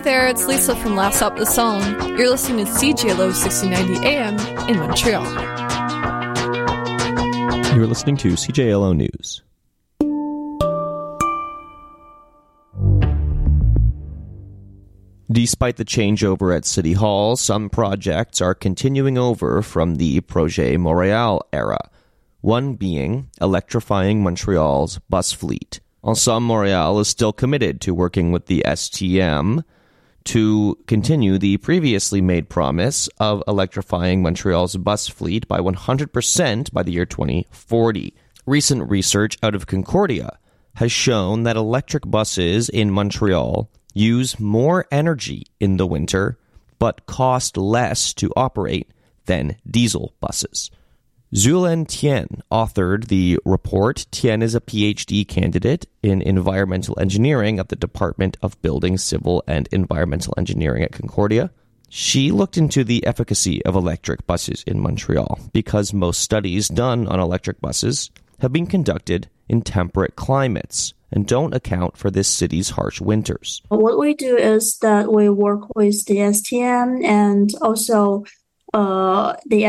there, it's Lisa from Last Stop the Song. You're listening to CJLO 1690 AM in Montreal. You're listening to CJLO News. Despite the changeover at City Hall, some projects are continuing over from the Projet Montréal era, one being electrifying Montreal's bus fleet. Ensemble Montréal is still committed to working with the STM to continue the previously made promise of electrifying Montreal's bus fleet by 100% by the year 2040. Recent research out of Concordia has shown that electric buses in Montreal use more energy in the winter, but cost less to operate than diesel buses. Xuelen Tien authored the report. Tien is a PhD candidate in environmental engineering at the Department of Building, Civil, and Environmental Engineering at Concordia. She looked into the efficacy of electric buses in Montreal because most studies done on electric buses have been conducted in temperate climates and don't account for this city's harsh winters. What we do is that we work with the STM, and also the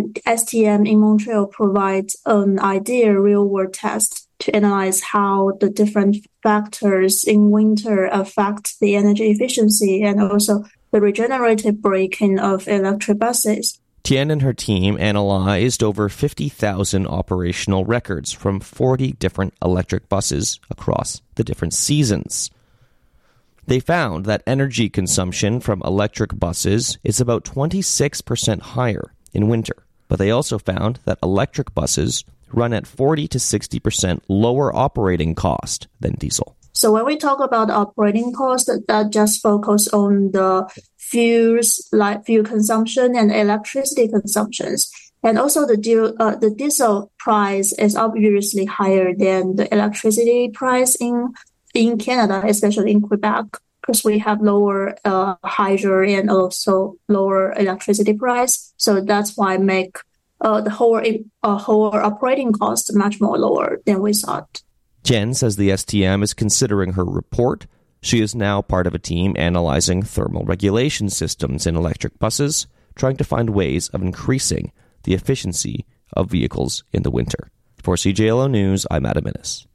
STM in Montreal provides an ideal real-world test to analyze how the different factors in winter affect the energy efficiency and also the regenerative braking of electric buses. Tien and her team analyzed over 50,000 operational records from 40 different electric buses across the different seasons. They found that energy consumption from electric buses is about 26% higher in winter, but they also found that electric buses run at 40 to 60% lower operating cost than diesel. So when we talk about operating cost, that just focus on the fuels, like fuel consumption and electricity consumptions. And also the diesel price is obviously higher than the electricity price in Canada, especially in Quebec, because we have lower hydro and also lower electricity price. So that's why make the whole operating cost much more lower than we thought. Jen says the STM is considering her report. She is now part of a team analyzing thermal regulation systems in electric buses, trying to find ways of increasing the efficiency of vehicles in the winter. For CJLO News, I'm Adam Innes.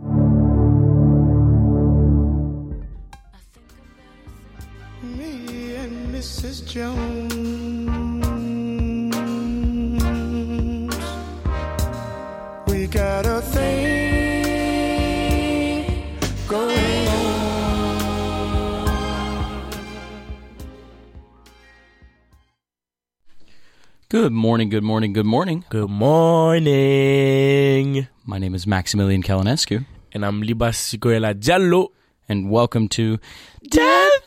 Me and Mrs. Jones, we got a thing going on. Good morning, good morning, good morning. Good morning. My name is Maximilian Kalinescu. And I'm Libas Sikoela Jallo. And welcome to Death of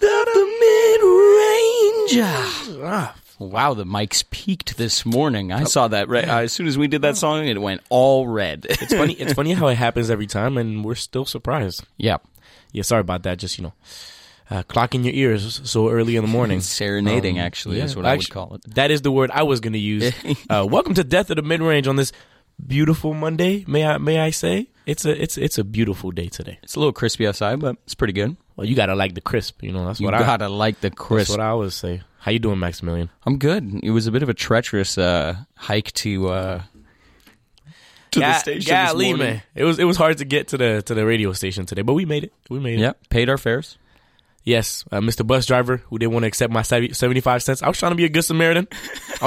the Mid-Range. Wow, the mics peaked this morning. I saw that right as soon as we did that song, it went all red. It's funny how it happens every time, and we're still surprised. Yeah. Yeah, sorry about that. Just, clocking your ears so early in the morning. Serenading, actually, is what I would call it. That is the word I was going to use. Welcome to Death of the Mid-Range on this beautiful Monday, may I say? It's a beautiful day today. It's a little crispy outside, but it's pretty good. Well, you gotta like the crisp, that's you what gotta like the crisp. That's what I always say. How you doing, Maximilian? I'm good. It was a bit of a treacherous hike to the station this morning. Man. It was hard to get to the radio station today, but we made it. Yep, paid our fares. Yes, Mr. Bus Driver, who didn't want to accept my 75 cents. I was trying to be a good Samaritan. I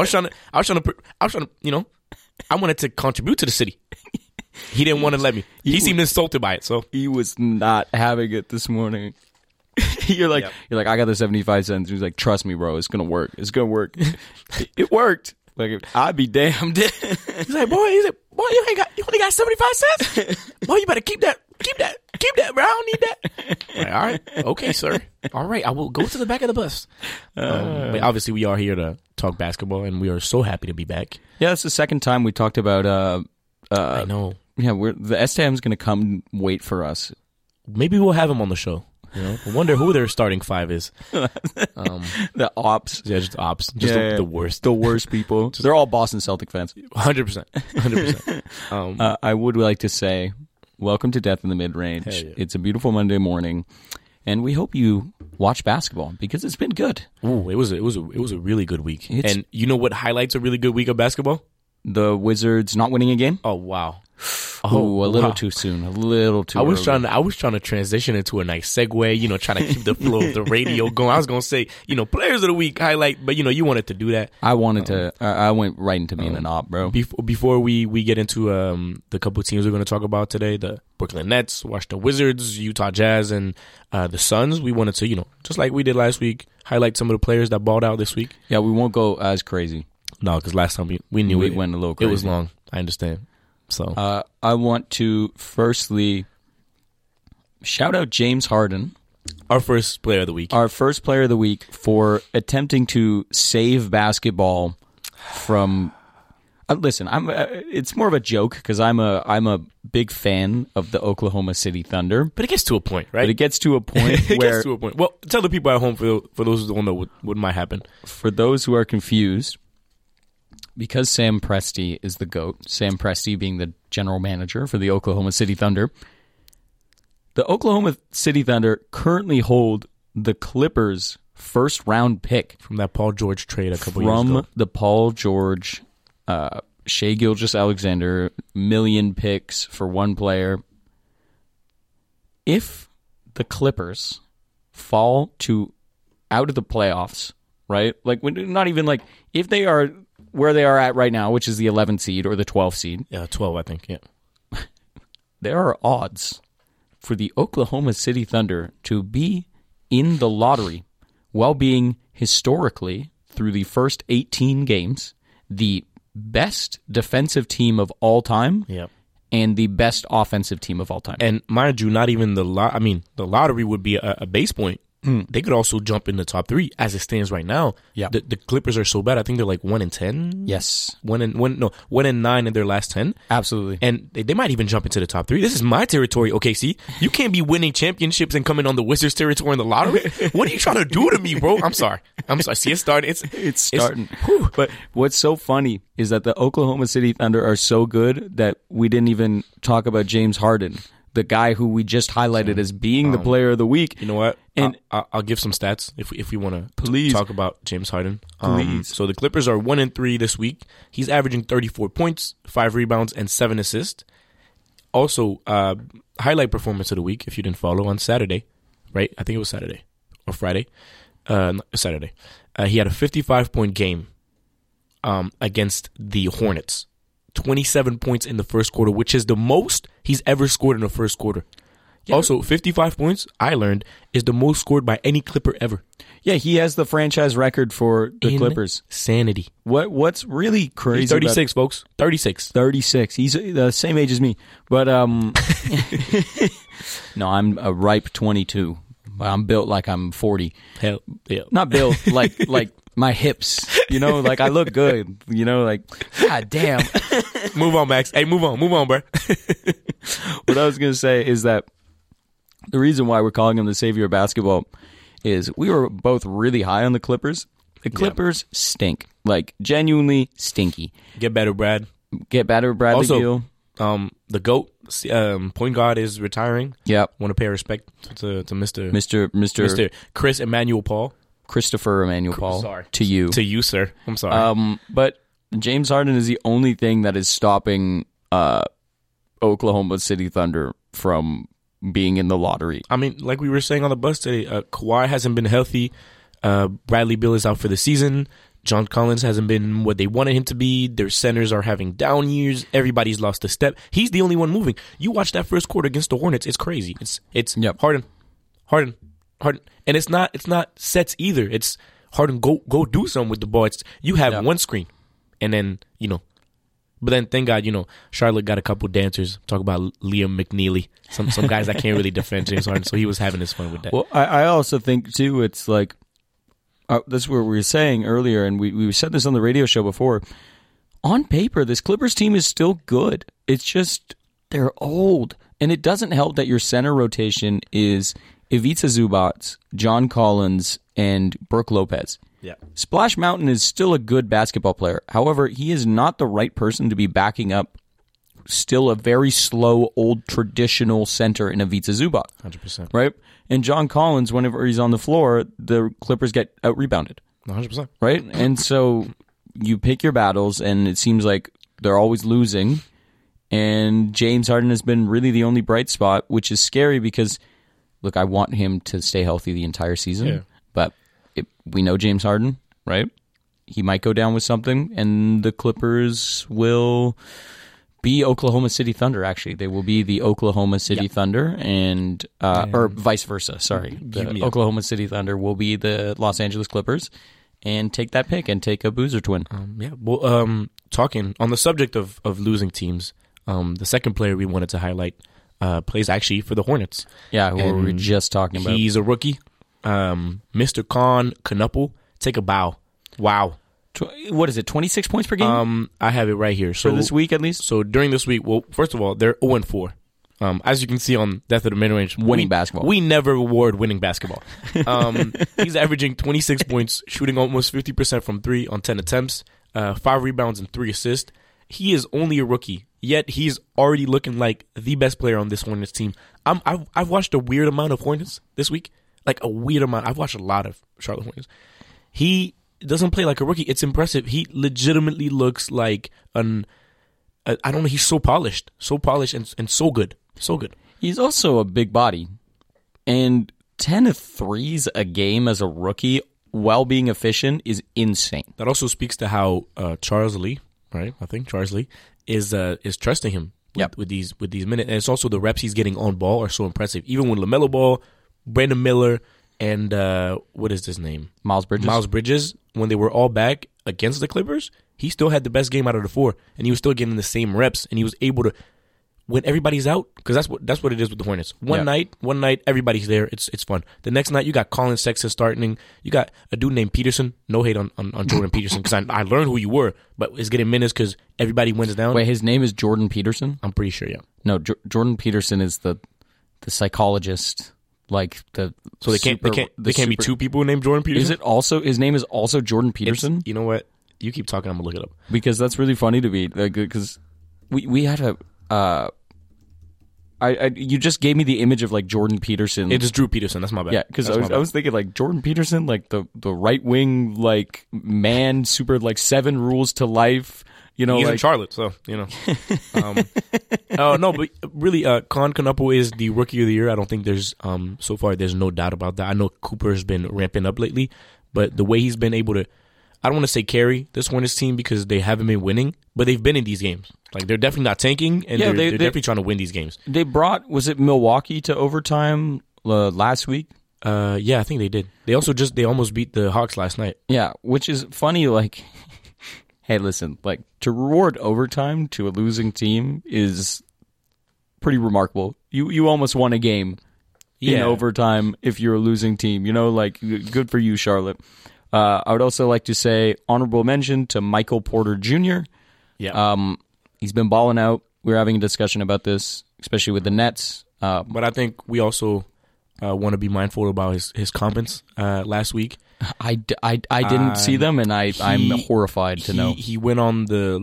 wanted to contribute to the city. He didn't want to let me. He seemed insulted by it. So he was not having it this morning. You're like, I got the 75 cents. He's like, trust me, bro, it's gonna work. It's gonna work. It worked. Like, I'd be damned. He's like, boy, you only got 75 cents. Boy, you better keep that, bro. I don't need that. Like, all right, okay, sir. All right, I will go to the back of the bus. But obviously, we are here to talk basketball, and we are so happy to be back. Yeah, it's the second time we talked about. I know. Yeah, the STM's going to come wait for us. Maybe we'll have him on the show. I wonder who their starting five is. The ops. Yeah, just ops. Just the worst. The worst people. They're all Boston Celtic fans. 100%. I would like to say, welcome to Death in the Mid-Range. Yeah. It's a beautiful Monday morning, and we hope you watch basketball because it's been good. Ooh, it was a really good week. And you know what highlights a really good week of basketball? The Wizards not winning a game. Oh wow. Oh, a little too soon. A little too. I was early. trying to transition into a nice segue. Trying to keep the flow of the radio going. I was gonna say, players of the week highlight, but you wanted to do that. I wanted to. I went right into being an op, bro. Before we get into the couple of teams we're going to talk about today, the Brooklyn Nets, Washington Wizards, Utah Jazz, and the Suns, we wanted to, just like we did last week, highlight some of the players that balled out this week. Yeah, we won't go as crazy. No, because last time we knew we went a little crazy. It was long. I understand. So I want to firstly shout out James Harden, our first player of the week. Our first player of the week for attempting to save basketball from. Listen, it's more of a joke because I'm a big fan of the Oklahoma City Thunder. But it gets to a point, right? But it gets to a point it where gets to a point. Well, tell the people at home for those who don't know what might happen. For those who are confused. Because Sam Presti is the GOAT, Sam Presti being the general manager for the Oklahoma City Thunder, the Oklahoma City Thunder currently hold the Clippers' first-round pick. From that Paul George trade a couple years ago. From the Paul George, Shai Gilgeous-Alexander, million picks for one player. If the Clippers fall out of the playoffs, right? Like, not even like, if they are where they are at right now, which is the 11th seed or the 12th seed. Yeah, 12, I think, yeah. There are odds for the Oklahoma City Thunder to be in the lottery while being historically, through the first 18 games, the best defensive team of all time and the best offensive team of all time. And mind you, not even the lottery would be a base point. They could also jump in the top 3 as it stands right now. Yeah. The Clippers are so bad. I think they're like 1-10. Yes. 1-9 in their last 10. Absolutely. And they might even jump into the top 3. This is my territory, OKC. You can't be winning championships and coming on the Wizards territory in the lottery. What are you trying to do to me, bro? I'm sorry. See, it's starting. It's starting. But what's so funny is that the Oklahoma City Thunder are so good that we didn't even talk about James Harden, the guy who we just highlighted as being the player of the week. You know what? And I'll give some stats if we want to please talk about James Harden. Please. So the Clippers are 1-3 this week. He's averaging 34 points, 5 rebounds, and 7 assists. Also, highlight performance of the week, if you didn't follow, on Saturday, right? I think it was Saturday or Friday. Saturday. He had a 55-point game against the Hornets. 27 points in the first quarter, which is the most he's ever scored in the first quarter. Yeah. Also, 55 points, I learned, is the most scored by any Clipper ever. Yeah, he has the franchise record for the Clippers. Sanity. What's really crazy? He's 36, folks. 36. 36. He's the same age as me. But no, I'm a ripe 22. I'm built like I'm 40. Hell, yeah. Not built like my hips, like I look good, like, God damn. Move on, Max. Hey, move on, bro. What I was going to say is that the reason why we're calling him the savior of basketball is we were both really high on the Clippers. The Clippers stink, like genuinely stinky. Get better, Brad. Bradley also, Beal. The GOAT, point guard, is retiring. Yep. Want to pay respect to Mr. Chris Emmanuel Paul. Christopher Emmanuel Paul. Sorry. To you, sir. I'm sorry. But James Harden is the only thing that is stopping Oklahoma City Thunder from being in the lottery. I mean, like we were saying on the bus today, Kawhi hasn't been healthy. Bradley Beal is out for the season. John Collins hasn't been what they wanted him to be. Their centers are having down years. Everybody's lost a step. He's the only one moving. You watch that first quarter against the Hornets. It's crazy. It's Harden. And it's not sets either. It's Harden, go do something with the ball. You have one screen. And then, but then thank God, Charlotte got a couple dancers. Talk about Liam McNeely. Some guys that can't really defend James Harden. So he was having his fun with that. Well, I also think too, it's like, that's what we were saying earlier, and we said this on the radio show before. On paper, this Clippers team is still good. It's just they're old. And it doesn't help that your center rotation is Ivica Zubac, John Collins, and Brook Lopez. Yeah. Splash Mountain is still a good basketball player. However, he is not the right person to be backing up still a very slow, old, traditional center in Ivica Zubac. 100%. Right? And John Collins, whenever he's on the floor, the Clippers get out-rebounded. 100%. Right? And so you pick your battles, and it seems like they're always losing. And James Harden has been really the only bright spot, which is scary because, look, I want him to stay healthy the entire season. Yeah. But we know James Harden, right? He might go down with something, and the Clippers will be Oklahoma City Thunder, actually. They will be the Oklahoma City Thunder, and or vice versa, sorry. The Oklahoma City Thunder will be the Los Angeles Clippers, and take that pick and take a Boozer twin. Talking on the subject of losing teams, the second player we wanted to highlight plays actually for the Hornets. Yeah, who we were just talking about. He's a rookie. Mr. Con Knuppel, take a bow. Wow. What is it, 26 points per game? I have it right here. So for this week, at least? So during this week, well, first of all, they're 0-4. As you can see on Death of the Mid-Range. Winning basketball. We never award winning basketball. He's averaging 26 points, shooting almost 50% from 3 on 10 attempts, 5 rebounds and 3 assists. He is only a rookie, yet he's already looking like the best player on this Hornets team. I've watched a weird amount of Hornets this week. Like a weird amount. I've watched a lot of Charlotte Hornets. He doesn't play like a rookie. It's impressive. He legitimately looks like I don't know, he's so polished and so good. So good. He's also a big body. And 10 threes a game as a rookie while being efficient is insane. That also speaks to how Charles Lee, right? I think Charles Lee is trusting him with these minutes. And it's also the reps he's getting on ball are so impressive. Even when LaMelo Ball, Brandon Miller, and what is his name? Miles Bridges, when they were all back against the Clippers, he still had the best game out of the 4, and he was still getting the same reps, and he was able to, when everybody's out, because that's what it is with the Hornets. One night, everybody's there. It's fun. The next night, you got Colin Sexton starting. You got a dude named Peterson. No hate on Jordan Peterson, because I learned who you were, but is getting minutes because everybody wins down. Wait, his name is Jordan Peterson? I'm pretty sure, yeah. No, Jordan Peterson is the psychologist. Like so they can't be two people named Jordan Peterson. Is it also his name is also Jordan Peterson? You know what? You keep talking. I'm gonna look it up because that's really funny to me. Because we had a you just gave me the image of like Jordan Peterson. It is Drew Peterson. That's my bad. Yeah, because I was thinking like Jordan Peterson, like the right wing like man, super like 7 rules to life. You know, he's in Charlotte, so you know. No, but really, Con Knuppel is the rookie of the year. I don't think there's so far there's no doubt about that. I know Cooper's been ramping up lately, but the way he's been able to, I don't want to say carry this Hornets team because they haven't been winning, but they've been in these games. Like they're definitely not tanking, and they're definitely trying to win these games. They brought, was it Milwaukee to overtime last week? Yeah, I think they did. They almost beat the Hawks last night. Yeah, which is funny. Like, hey, listen, like to reward overtime to a losing team is pretty remarkable. You almost won a game in overtime if you're a losing team. You know, like good for you, Charlotte. I would also like to say honorable mention to Michael Porter Jr. Yeah, he's been balling out. We were having a discussion about this, especially with the Nets. But I think we also want to be mindful about his comments last week. I didn't see them, and I'm horrified to know. He went on the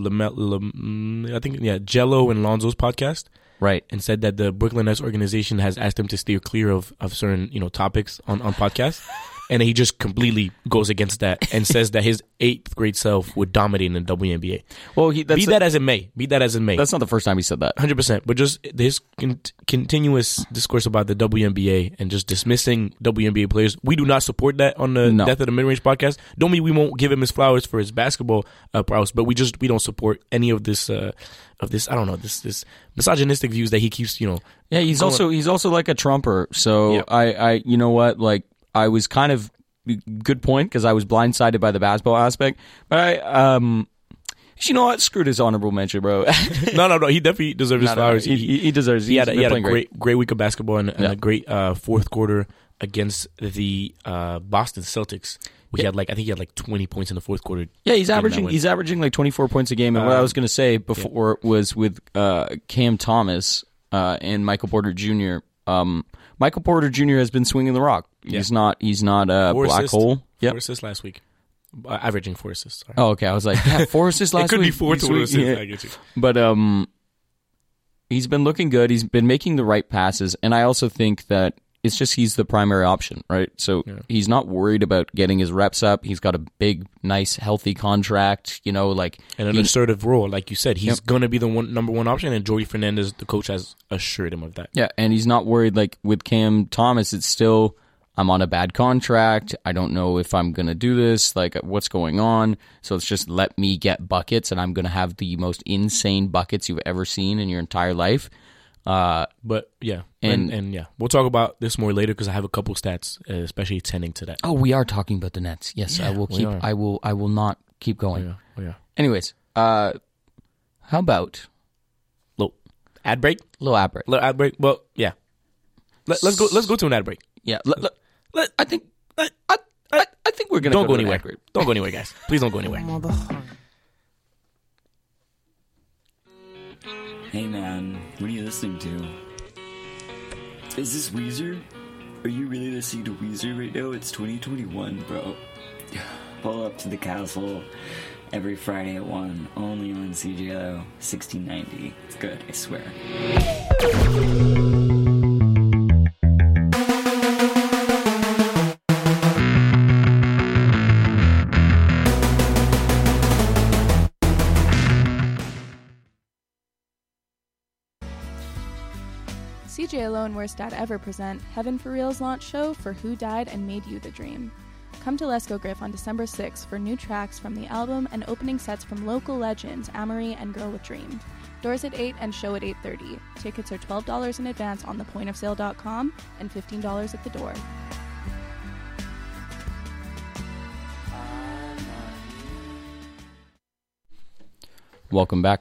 Jello and Lonzo's podcast, right, and said that the Brooklyn Nets organization has asked him to steer clear of certain topics on podcasts. And he just completely goes against that and says that his 8th grade self would dominate in the WNBA. Well, be that as it may. That's not the first time he said that. 100%. But just his continuous discourse about the WNBA and just dismissing WNBA players. We do not support that on the Death of the Mid-Range podcast. Don't mean we won't give him his flowers for his basketball prowess, but we don't support any of this. I don't know, this misogynistic views that he keeps. Yeah, he's also like a Trumper. So yeah. I you know what, like. I was kind of good point because I was blindsided by the basketball aspect, but you know what? Screwed his honorable mention, bro. No. He definitely deserves his flowers. He deserves. He had a great week of basketball and a great fourth quarter against the Boston Celtics. He had I think he had 20 points in the fourth quarter. Yeah, he's averaging like 24 points a game. And what I was going to say before was with Cam Thomas and Michael Porter Jr. Michael Porter Jr. has been swinging the rock. Yeah. He's not a black hole. Yep. 4 assists last week. Averaging 4 assists. Sorry. Oh, okay. I was like, 4 assists last week. It could be 4 to 1 assists. Yeah. I get you. But He's been looking good. He's been making the right passes. And I also think that it's just he's the primary option, right? So he's not worried about getting his reps up. He's got a big, nice, healthy contract, and an assertive role. Like you said, he's going to be the number one option, and Jordi Fernandez, the coach, has assured him of that. Yeah, and he's not worried. Like with Cam Thomas, it's still, I'm on a bad contract. I don't know if I'm going to do this. Like, what's going on? So it's just let me get buckets, and I'm going to have the most insane buckets you've ever seen in your entire life. But yeah, and yeah, we'll talk about this more later because I have a couple stats, especially tending to that. Oh, we are talking about the Nets. Yes, Yeah, I will keep. I will not keep going. Yeah. Anyways, how about Little ad break. little ad break? Little ad break. Well, yeah. Let's go to an ad break. Yeah, I think we're gonna Don't go to an anywhere. ad break. Don't go anywhere, guys. Please don't go anywhere. Hey man, what are you listening to? Is this Weezer? Are you really listening to Weezer right now? It's 2021, bro. Pull up to the castle every Friday at 1, only on CJLO 1690. It's good, I swear. CJLO and Worst Dad Ever present Heaven for Real's launch show for Who Died and Made You the Dream. Come to Let's Go Griff on December 6th for new tracks from the album and opening sets from local legends Amory and Girl with Dream. Doors at 8 and show at 8:30. Tickets are $12 in advance on thepointofsale.com and $15 at the door. Welcome back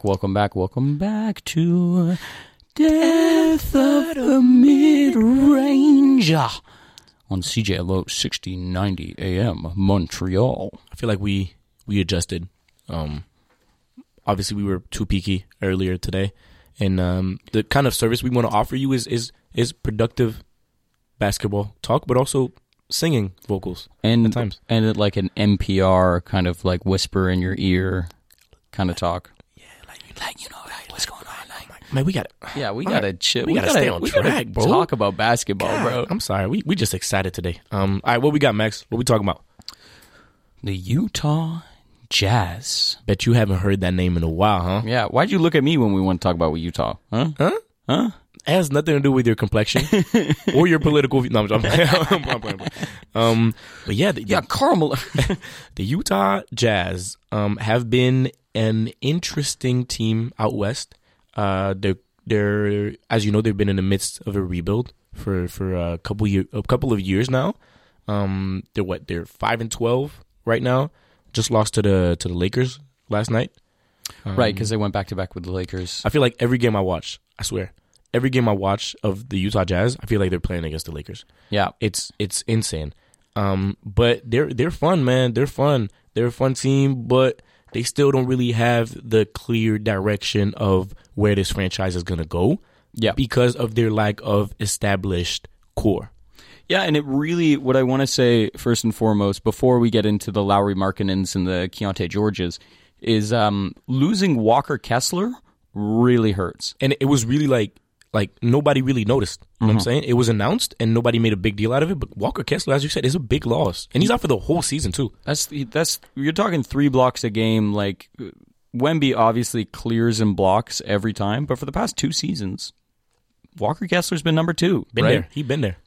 to Death of the Mid-Range on CJLO 1690 AM, Montreal. I feel like we adjusted. Obviously, we were too peaky earlier today, and the kind of service we want to offer you is productive basketball talk, but also singing vocals and at times, and like an NPR kind of like whisper in your ear kind of talk. Yeah, what's going on? Man, we got it. Yeah, we gotta chill. We gotta stay on track, bro. Talk about basketball, bro. I'm sorry, we just excited today. All right, what we got, Max? What we talking about? The Utah Jazz. Bet you haven't heard that name in a while, huh? Yeah, why'd you look at me when we want to talk about Utah? Huh? It has nothing to do with your complexion or your political view. No, I'm playing. But yeah, Carmel. The Utah Jazz have been an interesting team out west. They're as you know, they've been in the midst of a rebuild for a couple of years now. They're 5-12 right now. Just lost to the Lakers last night. Right, because they went back to back with the Lakers. I feel like every game I watch, I swear, every game I watch of the Utah Jazz, I feel like they're playing against the Lakers. Yeah, it's insane. But they're fun, man. They're fun. They're a fun team, but they still don't really have the clear direction of where this franchise is gonna go. Yeah, because of their lack of established core. Yeah, and it really, what I want to say first and foremost, before we get into the Lauri Markkanens and the Keontae Georges, is losing Walker Kessler really hurts. And it was really like nobody really noticed. You know what I'm saying? It was announced and nobody made a big deal out of it. But Walker Kessler, as you said, is a big loss. And he's out for the whole season, too. That's you're talking 3 blocks a game. Like, Wemby obviously clears and blocks every time. But for the past 2 seasons, Walker Kessler's been number 2. Been right? there. He's been there.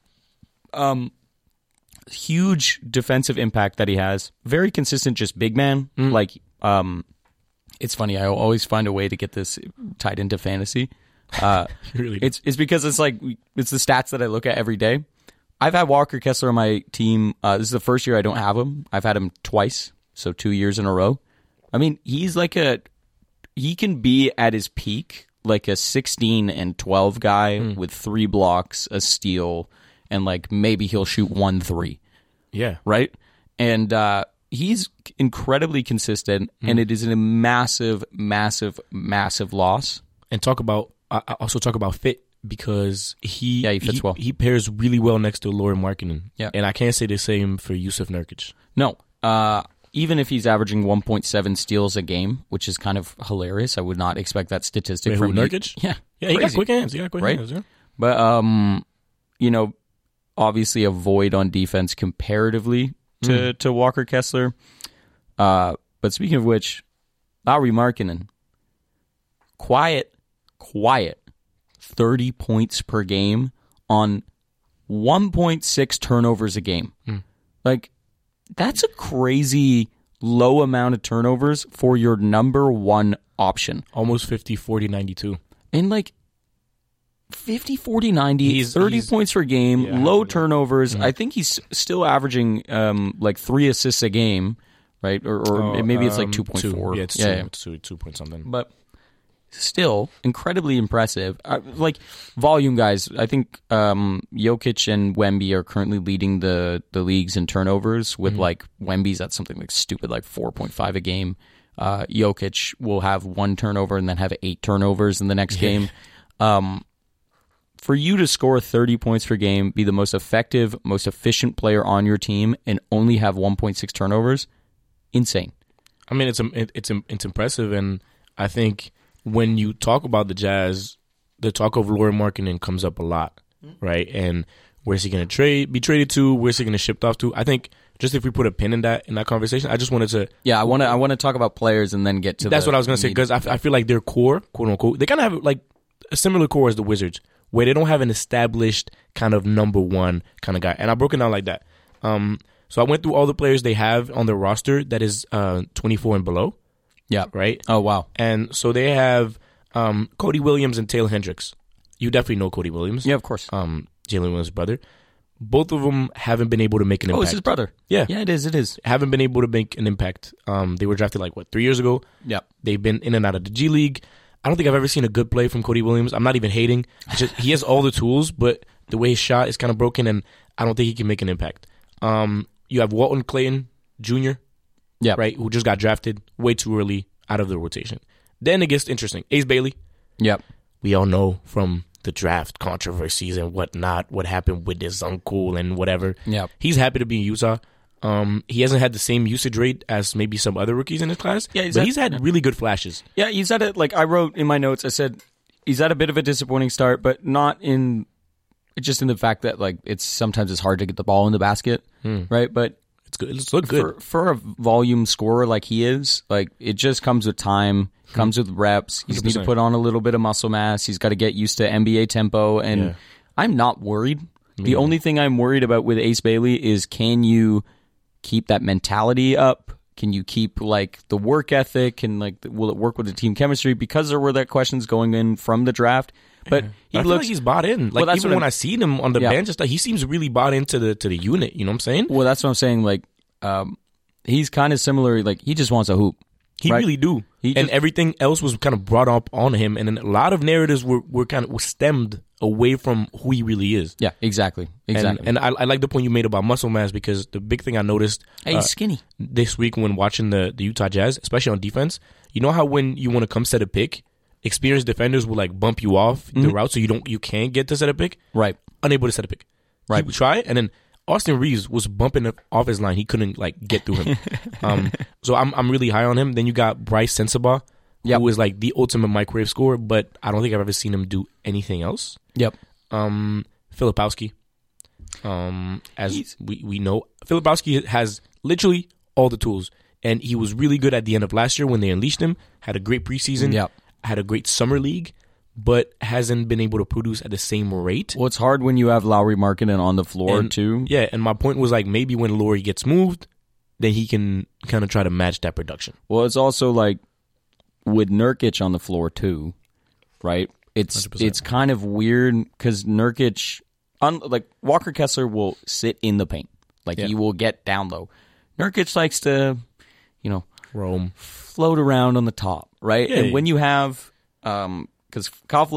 Huge defensive impact that he has. Very consistent, just big man. Like, it's funny. I always find a way to get this tied into fantasy. Really? It's because it's the stats that I look at every day. I've had Walker Kessler on my team. This is the first year I don't have him. I've had him twice, so 2 years in a row. I mean, he's he can be at his peak like a 16 and 12 guy with 3 blocks, a steal, and like maybe he'll shoot 1 3. Yeah. Right? And he's incredibly consistent, and it is a massive, massive, massive loss. And I also talk about fit because he fits well. He pairs really well next to Lauri Markkanen. Yeah. And I can't say the same for Yusuf Nurkic. No. even if he's averaging 1.7 steals a game, which is kind of hilarious. I would not expect that statistic Wait, from Nurkic? Yeah, Yeah, he got crazy. quick hands. He got quick Right? hands, yeah. But obviously a void on defense comparatively to Walker Kessler. But speaking of which, Lauri Markkanen, quiet 30 points per game on 1.6 turnovers a game. Like, that's a crazy low amount of turnovers for your number one option. Almost 50, 40, 92. And like 50, 40, 90, 30 points per game, low turnovers. I think he's still averaging like 3 assists a game, right? Or maybe it's like 2.4. Yeah, it's 2 point something. But still incredibly impressive. Like volume guys, I think Jokic and Wemby are currently leading the leagues in turnovers with like Wemby's at something like stupid like 4.5 a game. Jokic will have 1 turnover and then have 8 turnovers in the next game. For you to score 30 points per game, be the most effective, most efficient player on your team, and only have 1.6 turnovers, insane. I mean, it's impressive, and I think when you talk about the Jazz, the talk of Lauri Markkanen comes up a lot, right? And where's he going to be traded to? Where's he going to ship off to? I think just if we put a pin in that conversation, I just wanted to. Yeah, I want to talk about players and then get to. That's what I was going to say, because I feel like their core, quote unquote, they kind of have like a similar core as the Wizards, where they don't have an established kind of number one kind of guy. And I broke it down like that. So I went through all the players they have on their roster that is 24 and below. Yeah. Right? Oh, wow. And so they have Cody Williams and Taylor Hendricks. You definitely know Cody Williams. Yeah, of course. Jalen Williams' brother. Both of them haven't been able to make an impact. Oh, it's his brother. Yeah. Yeah, it is. Haven't been able to make an impact. They were drafted 3 years ago. Yeah. They've been in and out of the G League. I don't think I've ever seen a good play from Cody Williams. I'm not even hating. He has all the tools, but the way his shot is kind of broken, and I don't think he can make an impact. You have Walton Clayton Jr., right, who just got drafted way too early out of the rotation. Then it gets interesting. Ace Bailey. Yep. We all know from the draft controversies and whatnot, what happened with his uncle and whatever. Yep. He's happy to be in Utah. He hasn't had the same usage rate as maybe some other rookies in his class, but he's had really good flashes. Yeah, he's had it. Like I wrote in my notes, I said he's had a bit of a disappointing start, but not in just in the fact that sometimes it's hard to get the ball in the basket, right? But it's good. It's look good for a volume scorer like he is. Like it just comes with time, comes with reps. He's 100%. need to put on a little bit of muscle mass. He's got to get used to NBA tempo, and I'm not worried. The only thing I'm worried about with Ace Bailey is can you keep that mentality up? Can you keep the work ethic and will it work with the team chemistry? Because there were that questions going in from the draft. But I feel like he's bought in. Even when I see him on the bench, he seems really bought into the unit. You know what I'm saying? Well, that's what I'm saying. He's kind of similar. He just wants a hoop. He right? really do. And everything else was kind of brought up on him, and then a lot of narratives were stemmed away from who he really is. Yeah, exactly. And I like the point you made about muscle mass, because the big thing I noticed he's skinny this week when watching the Utah Jazz, especially on defense. You know how when you want to come set a pick, experienced defenders will bump you off the route, so you can't get to set a pick. Right. Unable to set a pick. Right. He would try, and then Austin Reeves was bumping off his line. He couldn't get through him. So I'm really high on him. Then you got Bryce Sensabaugh, who is the ultimate microwave scorer, but I don't think I've ever seen him do anything else. Yep. Filipowski. As we know, Filipowski has literally all the tools, and he was really good at the end of last year when they unleashed him. Had a great preseason. Yep. Had a great summer league, but hasn't been able to produce at the same rate. Well, it's hard when you have Lauri Markkanen on the floor too. Yeah, and my point was maybe when Lauri gets moved, then he can kind of try to match that production. Well, it's also with Nurkic on the floor too, right? It's 100%. It's kind of weird because Nurkic, Walker Kessler will sit in the paint, he will get down low. Nurkic likes to, roam, float around on the top, right? Yeah, and when you have, because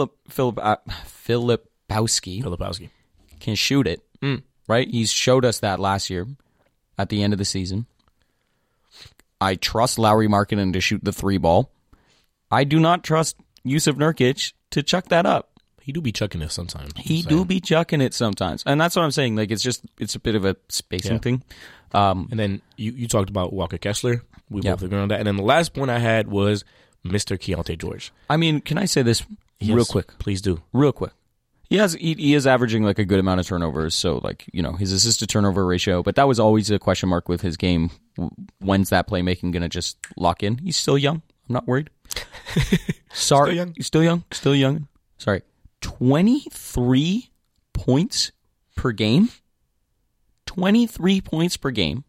Filipowski can shoot it, right? He's showed us that last year at the end of the season. I trust Lauri Markkanen to shoot the 3 ball. I do not trust Jusuf Nurkic to chuck that up. He do be chucking it sometimes. He do be chucking it sometimes, and that's what I'm saying. Like it's a bit of a spacing thing. And then you talked about Walker Kessler. We both agree on that. And then the last point I had was Mr. Keontae George. I mean, can I say this real quick? Please do. Real quick. He is averaging like a good amount of turnovers, so like, you know, his assist to turnover ratio, but that was always a question mark with his game. When's that playmaking going to just lock in? He's still young. I'm not worried. Sorry. Still young. Sorry. 23 points per game. 23 points per game.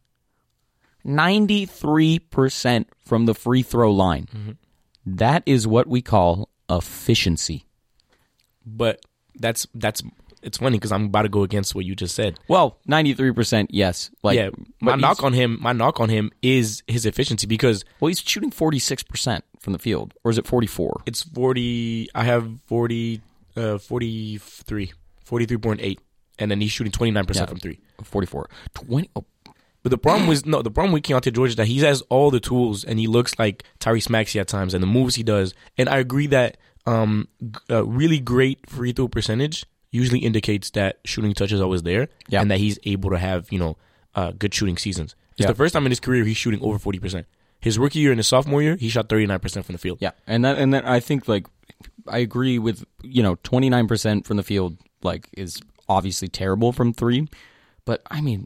93% from the free throw line. Mm-hmm. That is what we call efficiency. But that's it's funny because I'm about to go against what you just said. Well, 93%, yes. Like, my knock on him is his efficiency because he's shooting 46% from the field, or is it 44? It's 40. I have 43.8, and then he's shooting 29% from three. 44. 20. Oh. But the problem with Keontae George is that he has all the tools and he looks like Tyrese Maxey at times and the moves he does. And I agree that really great free throw percentage usually indicates that shooting touch is always there and that he's able to have, good shooting seasons. It's the first time in his career he's shooting over 40%. His rookie year and his sophomore year, he shot 39% from the field. Yeah, and then I think like I agree with 29% from the field like is obviously terrible from three. But I mean,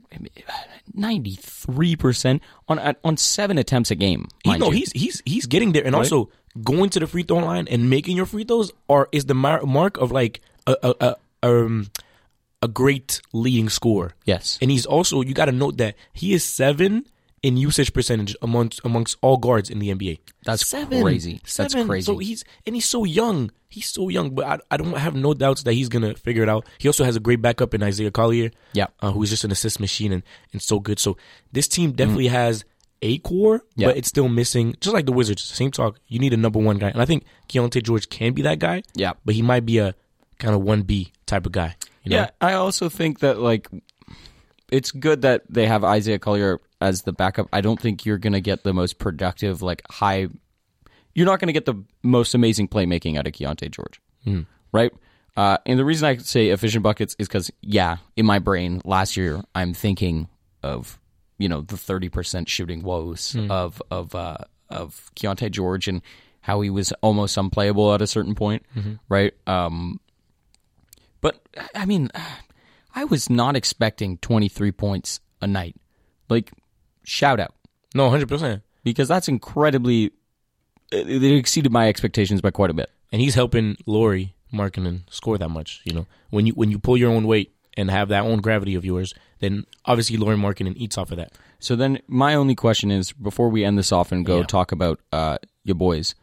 93% on 7 attempts a game. He's getting there, and also going to the free throw line and making your free throws is the mark of like a great leading scorer. Yes, and he's also, you got to note that he is 7 in usage percentage amongst all guards in the NBA. That's crazy. That's crazy. So he's so young. He's so young, but I don't have no doubts that he's gonna figure it out. He also has a great backup in Isaiah Collier, who's just an assist machine and so good. So this team definitely has a core, but it's still missing. Just like the Wizards, same talk. You need a number one guy, and I think Keontae George can be that guy. Yeah, but he might be a kind of 1B type of guy. Yeah, I also think that like it's good that they have Isaiah Collier as the backup. I don't think you're gonna get the most productive high. You're not going to get the most amazing playmaking out of Keontae George, right? And the reason I say efficient buckets is because, in my brain, last year, I'm thinking of, the 30% shooting woes of Keontae George and how he was almost unplayable at a certain point, right? But, I mean, I was not expecting 23 points a night. Like, shout out. No, 100%. Because that's incredibly... It exceeded my expectations by quite a bit. And he's helping Lauri Markkanen score that much. When you pull your own weight and have that own gravity of yours, then obviously Lauri Markkanen eats off of that. So then my only question is, before we end this off and go talk about your boys,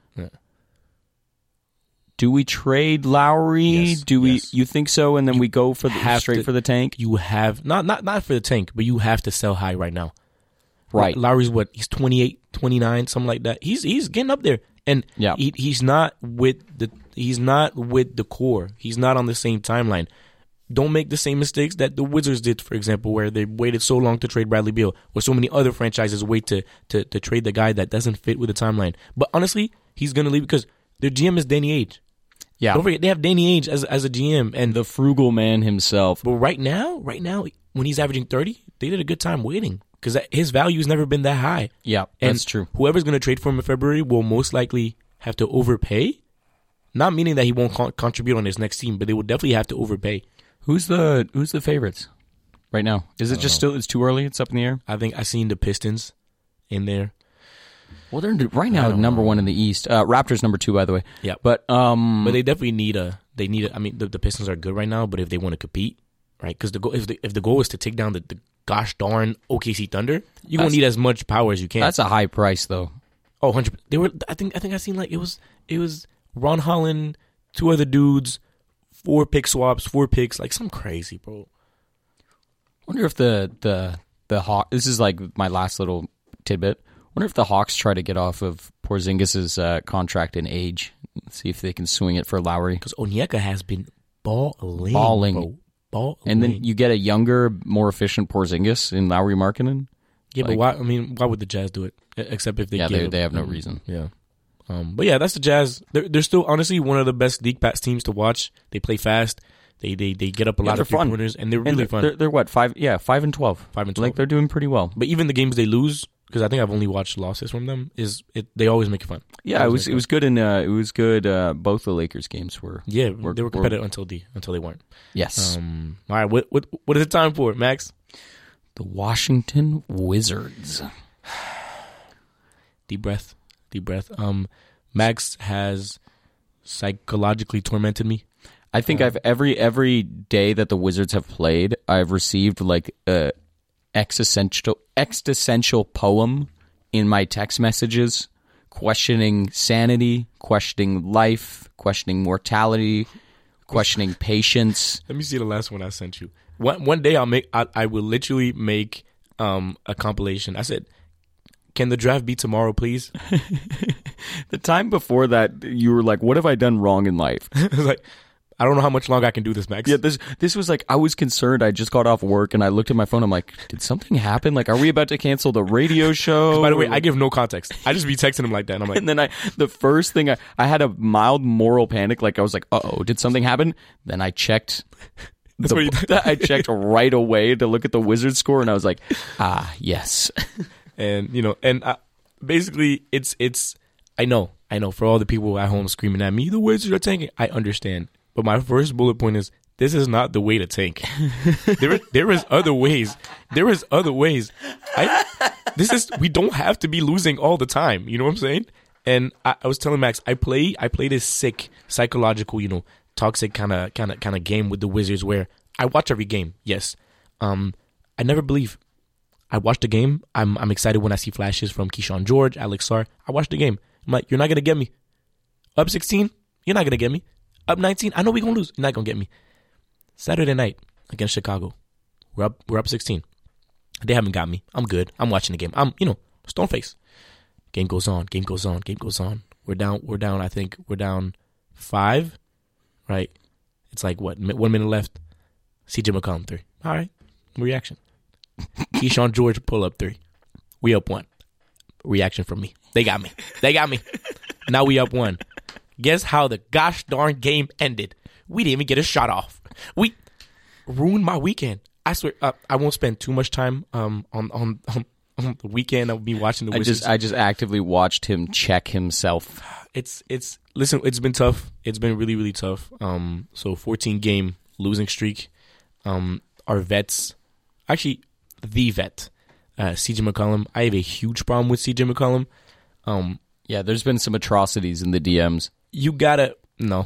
do we trade Lowry? Yes, You think so? And then we go for for the tank? You have not for the tank, but you have to sell high right now. Right. Lowry's he's 28, 29, something like that. He's getting up there. And he's not with the core. He's not on the same timeline. Don't make the same mistakes that the Wizards did, for example, where they waited so long to trade Bradley Beal, or so many other franchises wait to trade the guy that doesn't fit with the timeline. But honestly, he's going to leave because their GM is Danny Ainge. Yeah. Don't forget, they have Danny Ainge as a GM. And the frugal man himself. But right now, when he's averaging 30, they did a good time waiting. Because his value has never been that high. Yeah, that's true. Whoever's going to trade for him in February will most likely have to overpay. Not meaning that he won't contribute on his next team, but they will definitely have to overpay. Who's the favorites right now? Is it just still? It's too early. It's up in the air. I think I seen the Pistons in there. Well, they're right now number one in the East. Raptors number 2, by the way. Yeah, but they definitely need a. I mean, the Pistons are good right now, but if they want to compete, right? Because if the goal is to take down the gosh darn OKC Thunder, you're gonna need as much power as you can. That's a high price, though. Oh, 100%. They were. I think I seen like it was Ron Holland, 2 other dudes, 4 pick swaps, 4 picks, like some crazy, bro. Wonder if the Hawks. This is like my last little tidbit. Wonder if the Hawks try to get off of Porzingis' contract in age. See if they can swing it for Lowry. Because Onyeka has been balling. Bro. Balling. And then you get a younger, more efficient Porzingis in Lowry Markkanen. Yeah, but why? I mean, why would the Jazz do it? Except if they they have no reason. Yeah. But yeah, that's the Jazz. They're still honestly one of the best league pass teams to watch. They play fast. They get up a lot of three-pointers, and they're really fun. They're what, 5 and 12. 5 and 12. Like, they're doing pretty well. But even the games they lose, because I think I've only watched losses from them, they always make it fun. Yeah, it was good both the Lakers games were. Yeah, they were competitive until they weren't. Yes. All right, what is it time for, Max? The Washington Wizards. Deep breath. Max has psychologically tormented me. I think I've every day that the Wizards have played, I've received like a existential poem in my text messages, questioning sanity, questioning life, questioning mortality, questioning patience. Let me see the last one I sent you. One day I will literally make a compilation. I said, "Can the draft be tomorrow, please?" The time before that, you were like, "What have I done wrong in life?" I was like, I don't know how much longer I can do this, Max. Yeah, this was like, I was concerned. I just got off work and I looked at my phone. I'm like, did something happen? Like, are we about to cancel the radio show? By the way, I give no context. I just be texting him like that. And I'm like, and then the first thing I had a mild moral panic. Like, I was like, uh-oh, did something happen? Then I checked. I checked right away to look at the Wizards score, and I was like, yes. And basically, it's. I know. For all the people at home screaming at me, the Wizards are tanking. I understand. But my first bullet point is, this is not the way to tank. There is other ways. We don't have to be losing all the time. You know what I'm saying? And I was telling Max, I play this sick psychological, toxic kind of game with the Wizards where I watch every game. Yes. I never believe. I watch the game. I'm excited when I see flashes from Keyshawn George, Alex Sarr. I watch the game. I'm like, you're not gonna get me. Up 16, you're not gonna get me. Up 19, I know we're going to lose. You're not going to get me. Saturday night against Chicago. We're up 16. They haven't got me. I'm good. I'm watching the game. I'm, stone face. Game goes on. We're down, I think we're down 5, right? It's like, 1 minute left. CJ McCollum 3. All right. Reaction. Keyshawn George pull up 3. We up 1. Reaction from me. They got me. Now we up 1. Guess how the gosh darn game ended? We didn't even get a shot off. We ruined my weekend. I swear, I won't spend too much time on the weekend of me watching the Wizards. I just actively watched him check himself. Listen, it's been tough. It's been really, really tough. So 14-game losing streak. Our vets, actually the vet, CJ McCollum. I have a huge problem with CJ McCollum. Yeah, there's been some atrocities in the DMs. You gotta no.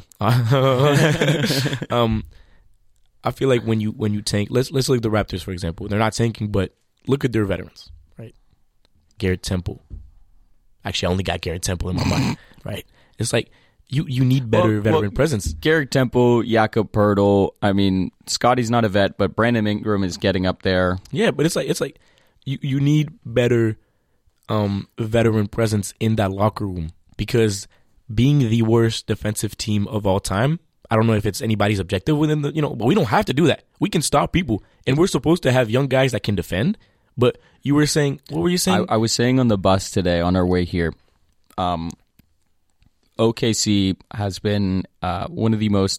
I feel like when you tank, let's look at the Raptors for example. They're not tanking, but look at their veterans, right? Garrett Temple. Actually, I only got Garrett Temple in my mind, right? It's like you need better veteran presence. Garrett Temple, Jakob Poeltl. I mean, Scotty's not a vet, but Brandon Ingram is getting up there. Yeah, but it's like you need better veteran presence in that locker room because being the worst defensive team of all time, I don't know if it's anybody's objective within the, but we don't have to do that. We can stop people, and we're supposed to have young guys that can defend. But you were saying, what were you saying? I was saying on the bus today on our way here, OKC has been one of the most,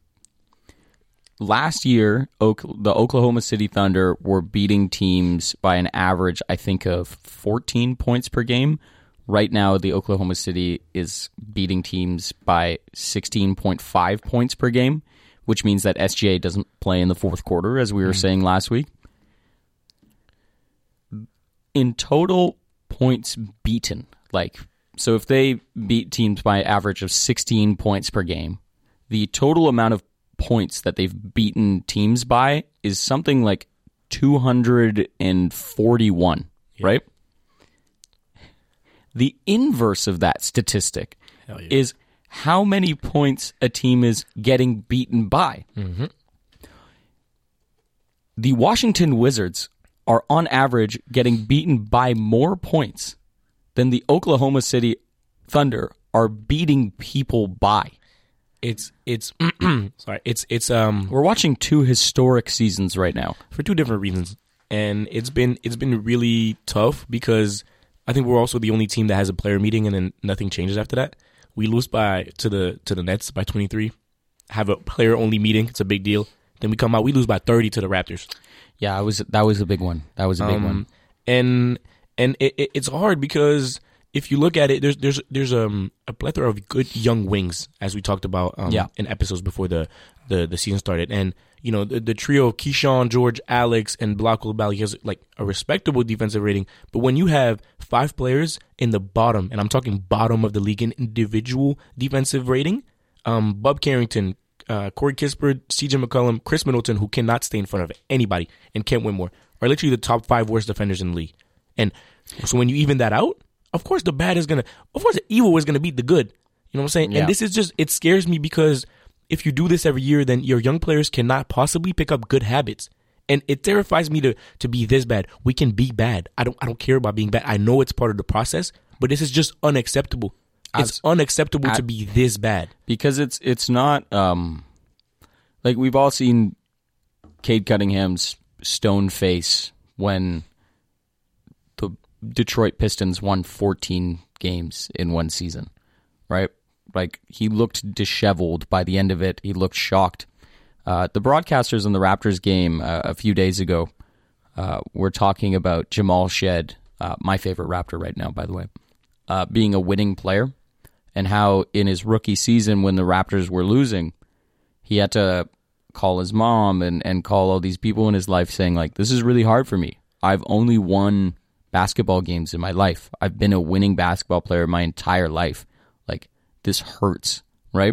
last year, the Oklahoma City Thunder were beating teams by an average, I think, of 14 points per game. Right now, the Oklahoma City is beating teams by 16.5 points per game, which means that SGA doesn't play in the fourth quarter, as we were saying last week. In total points beaten, so if they beat teams by an average of 16 points per game, the total amount of points that they've beaten teams by is something like 241, right? The inverse of that statistic is how many points a team is getting beaten by. Mm-hmm. The Washington Wizards are on average getting beaten by more points than the Oklahoma City Thunder are beating people by. It's we're watching 2 historic seasons right now for 2 different reasons, and it's been really tough because I think we're also the only team that has a player meeting and then nothing changes after that. We lose to the Nets by 23. Have a player only meeting. It's a big deal. Then we come out. We lose by 30 to the Raptors. Yeah, that was a big one. That was a big one. And it's hard because if you look at it, there's a plethora of good young wings, as we talked about in episodes before the season started. And you know, the trio of Keyshawn, George, Alex, and Bilal Coulibaly has like a respectable defensive rating. But when you have 5 players in the bottom, and I'm talking bottom of the league in individual defensive rating, Bub Carrington, Corey Kispert, CJ McCollum, Chris Middleton, who cannot stay in front of anybody, and Kent Whitmore are literally the top 5 worst defenders in the league. And so when you even that out, of course the evil is gonna beat the good. You know what I'm saying? Yeah. And this is just, it scares me because if you do this every year, then your young players cannot possibly pick up good habits. And it terrifies me to be this bad. We can be bad. I don't care about being bad. I know it's part of the process, but this is just unacceptable. It's unacceptable to be this bad. Because it's not like we've all seen Cade Cunningham's stone face when the Detroit Pistons won 14 games in one season, right? Like, he looked disheveled by the end of it. He looked shocked. The broadcasters in the Raptors game a few days ago were talking about Jamal Shed, my favorite Raptor right now, by the way, being a winning player, and how in his rookie season when the Raptors were losing, he had to call his mom and call all these people in his life saying, like, this is really hard for me. I've only won basketball games in my life. I've been a winning basketball player my entire life. Like, this hurts, right?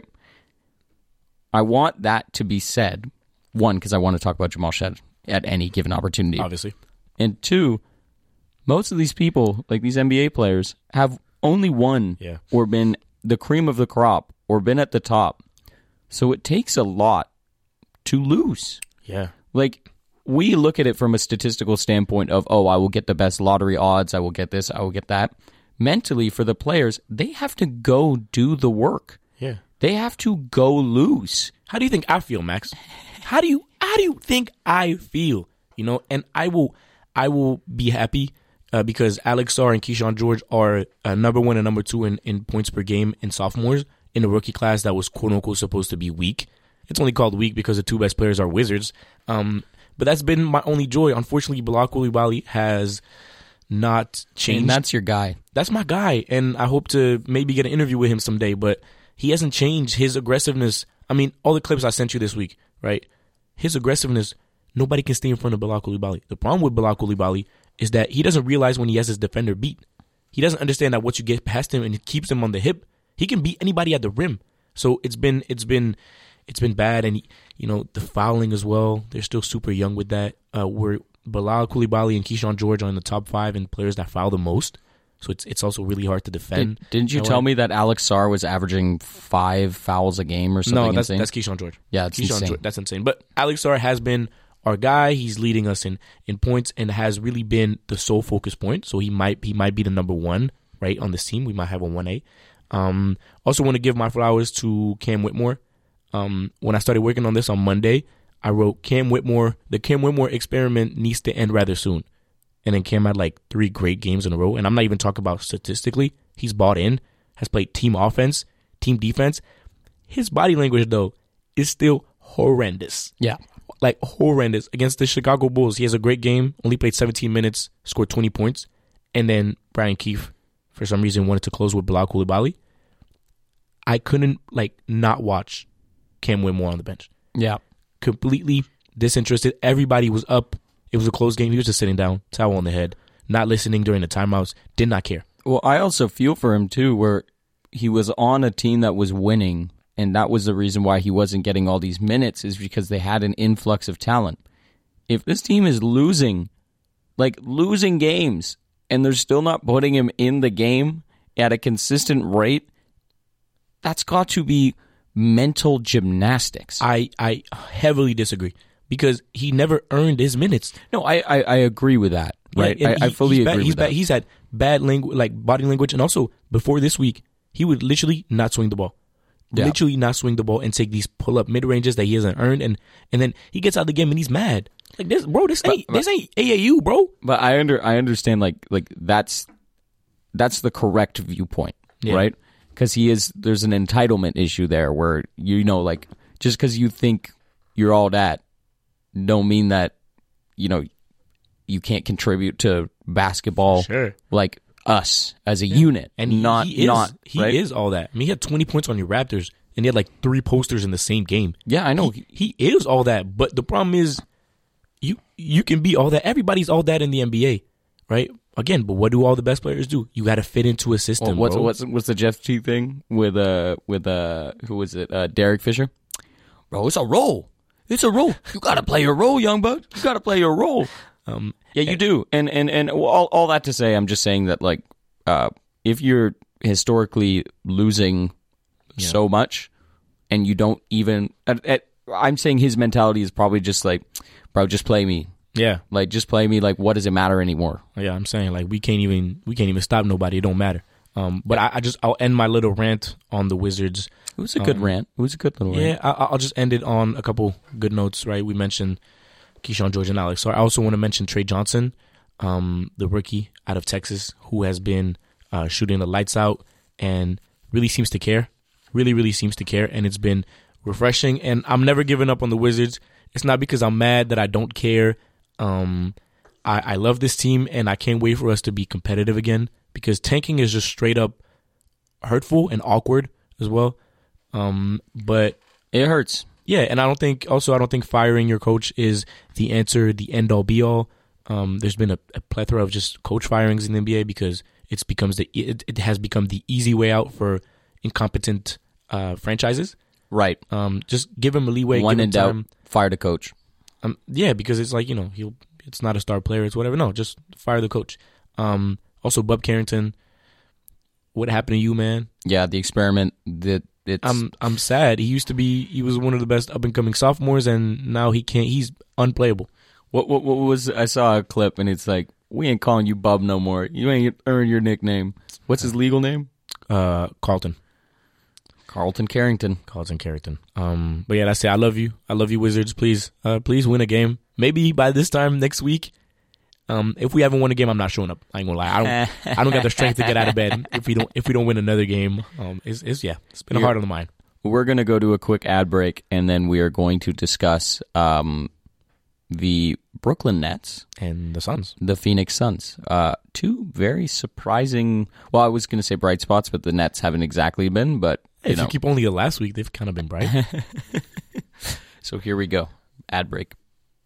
I want that to be said. One, because I want to talk about Jamal Shed at any given opportunity. Obviously. And two, most of these people, like these NBA players, have only won or been the cream of the crop or been at the top. So it takes a lot to lose. Yeah. Like, we look at it from a statistical standpoint of, oh, I will get the best lottery odds, I will get this, I will get that. Mentally, for the players, they have to go do the work. Yeah. They have to go lose. How do you think I feel, Max? How do you think I feel? You know, and I will be happy because Alex Sarr and Keyshawn George are number 1 and number 2 in points per game in sophomores in a rookie class that was quote unquote supposed to be weak. It's only called weak because the 2 best players are Wizards. But that's been my only joy. Unfortunately, Bilal Coulibaly has not changed. And that's your guy. That's my guy, and I hope to maybe get an interview with him someday, but he hasn't changed his aggressiveness. I mean, all the clips I sent you this week, right? His aggressiveness, nobody can stay in front of Bilal Coulibaly. The problem with Bilal Coulibaly is that he doesn't realize when he has his defender beat. He doesn't understand that once you get past him and it keeps him on the hip, he can beat anybody at the rim. So it's been bad, and you know, the fouling as well. They're still super young with that. Where Bilal Coulibaly and Keyshawn George are in the top 5 in players that foul the most. So it's also really hard to defend. Didn't you tell me that Alex Sarr was averaging 5 fouls a game or something? No, that's insane? Keyshawn George. Yeah, it's insane. George, that's insane. But Alex Sarr has been our guy. He's leading us in points and has really been the sole focus point. So he might be the number 1 right on this team. We might have a 1A. Also want to give my flowers to Cam Whitmore. When I started working on this on Monday, I wrote the Cam Whitmore experiment needs to end rather soon. And then Cam had like 3 great games in a row. And I'm not even talking about statistically. He's bought in, has played team offense, team defense. His body language, though, is still horrendous. Yeah. Like horrendous. Against the Chicago Bulls, he has a great game, only played 17 minutes, scored 20 points. And then Brian Keefe, for some reason, wanted to close with Bilal Coulibaly. I couldn't not watch Cam Whitmore on the bench. Yeah. Completely disinterested. Everybody was up. It was a close game. He was just sitting down, towel on the head, not listening during the timeouts, did not care. Well, I also feel for him, too, where he was on a team that was winning, and that was the reason why he wasn't getting all these minutes, is because they had an influx of talent. If this team is losing games, and they're still not putting him in the game at a consistent rate, that's got to be mental gymnastics. I heavily disagree. Because he never earned his minutes. No, I agree with that. Right, I fully agree with that. He's had bad body language, and also before this week, he would literally not swing the ball. Yeah. Literally not swing the ball and take these pull-up mid-ranges that he hasn't earned, and then he gets out of the game and he's mad. Like this, bro. This ain't AAU, bro. But I understand like that's the correct viewpoint, Yeah. right? Because there's an entitlement issue there where, like, just because you think you're all that, don't mean that, you can't contribute to basketball, Sure. like us as a unit, And he is all that. I mean, he had 20 points on your Raptors, and he had like 3 posters in the same game. Yeah, I know. He is all that, but the problem is, you can be all that. Everybody's all that in the NBA, right? Again, but what do all the best players do? You got to fit into a system. Well, bro. what's the Jeff T thing with who was it? Derek Fisher. Bro, it's a role. It's a role. You got to play your role, young bud. You got to play your role. Yeah, you do. And all that to say, I'm just saying that, like, if you're historically losing so much, and you don't even, I'm saying his mentality is probably just like, bro, just play me. Yeah, Like, just play me. Like, what does it matter anymore? yeah. I'm saying, like, we can't even stop nobody. It don't matter. But I'll end my little rant on the Wizards. It was a good rant. It was a good little rant. Yeah, I'll just end it on a couple good notes. Right, we mentioned Keyshawn, George, and Alex. So I also want to mention Trey Johnson, the rookie out of Texas, who has been shooting the lights out and really seems to care. Really, really seems to care, and it's been refreshing. And I'm never giving up on the Wizards. It's not because I'm mad that I don't care. I love this team, and I can't wait for us to be competitive again, because tanking is just straight up hurtful and awkward as well. But It hurts. yeah, and I don't think firing your coach is the answer, the end all be all. There's been a plethora of just coach firings in the NBA because it has become the easy way out for incompetent franchises. Right. Just give him a leeway. One give him in doubt, time. fire the coach. Yeah, because it's like, it's not a star player, it's whatever. No, just fire the coach. Also, Bub Carrington, what happened to you, man? Yeah, the experiment that it's. I'm sad. He was one of the best up and coming sophomores, and now he's unplayable. What was? I saw a clip and it's like, we ain't calling you Bub no more. You ain't earned your nickname. What's his legal name? Carlton Carrington. But yeah, that's it. I love you, Wizards. Please win a game. Maybe by this time next week. If we haven't won a game, I'm not showing up. I ain't gonna lie. I don't got the strength to get out of bed if we don't win another game. It's been hard on the mind. We're gonna go to a quick ad break, and then we are going to discuss the Brooklyn Nets And the Suns. the Phoenix Suns. Two very surprising. Well, I was going to say bright spots, but the Nets haven't exactly been. But If you keep only last week, they've kind of been bright. So here we go. Ad break.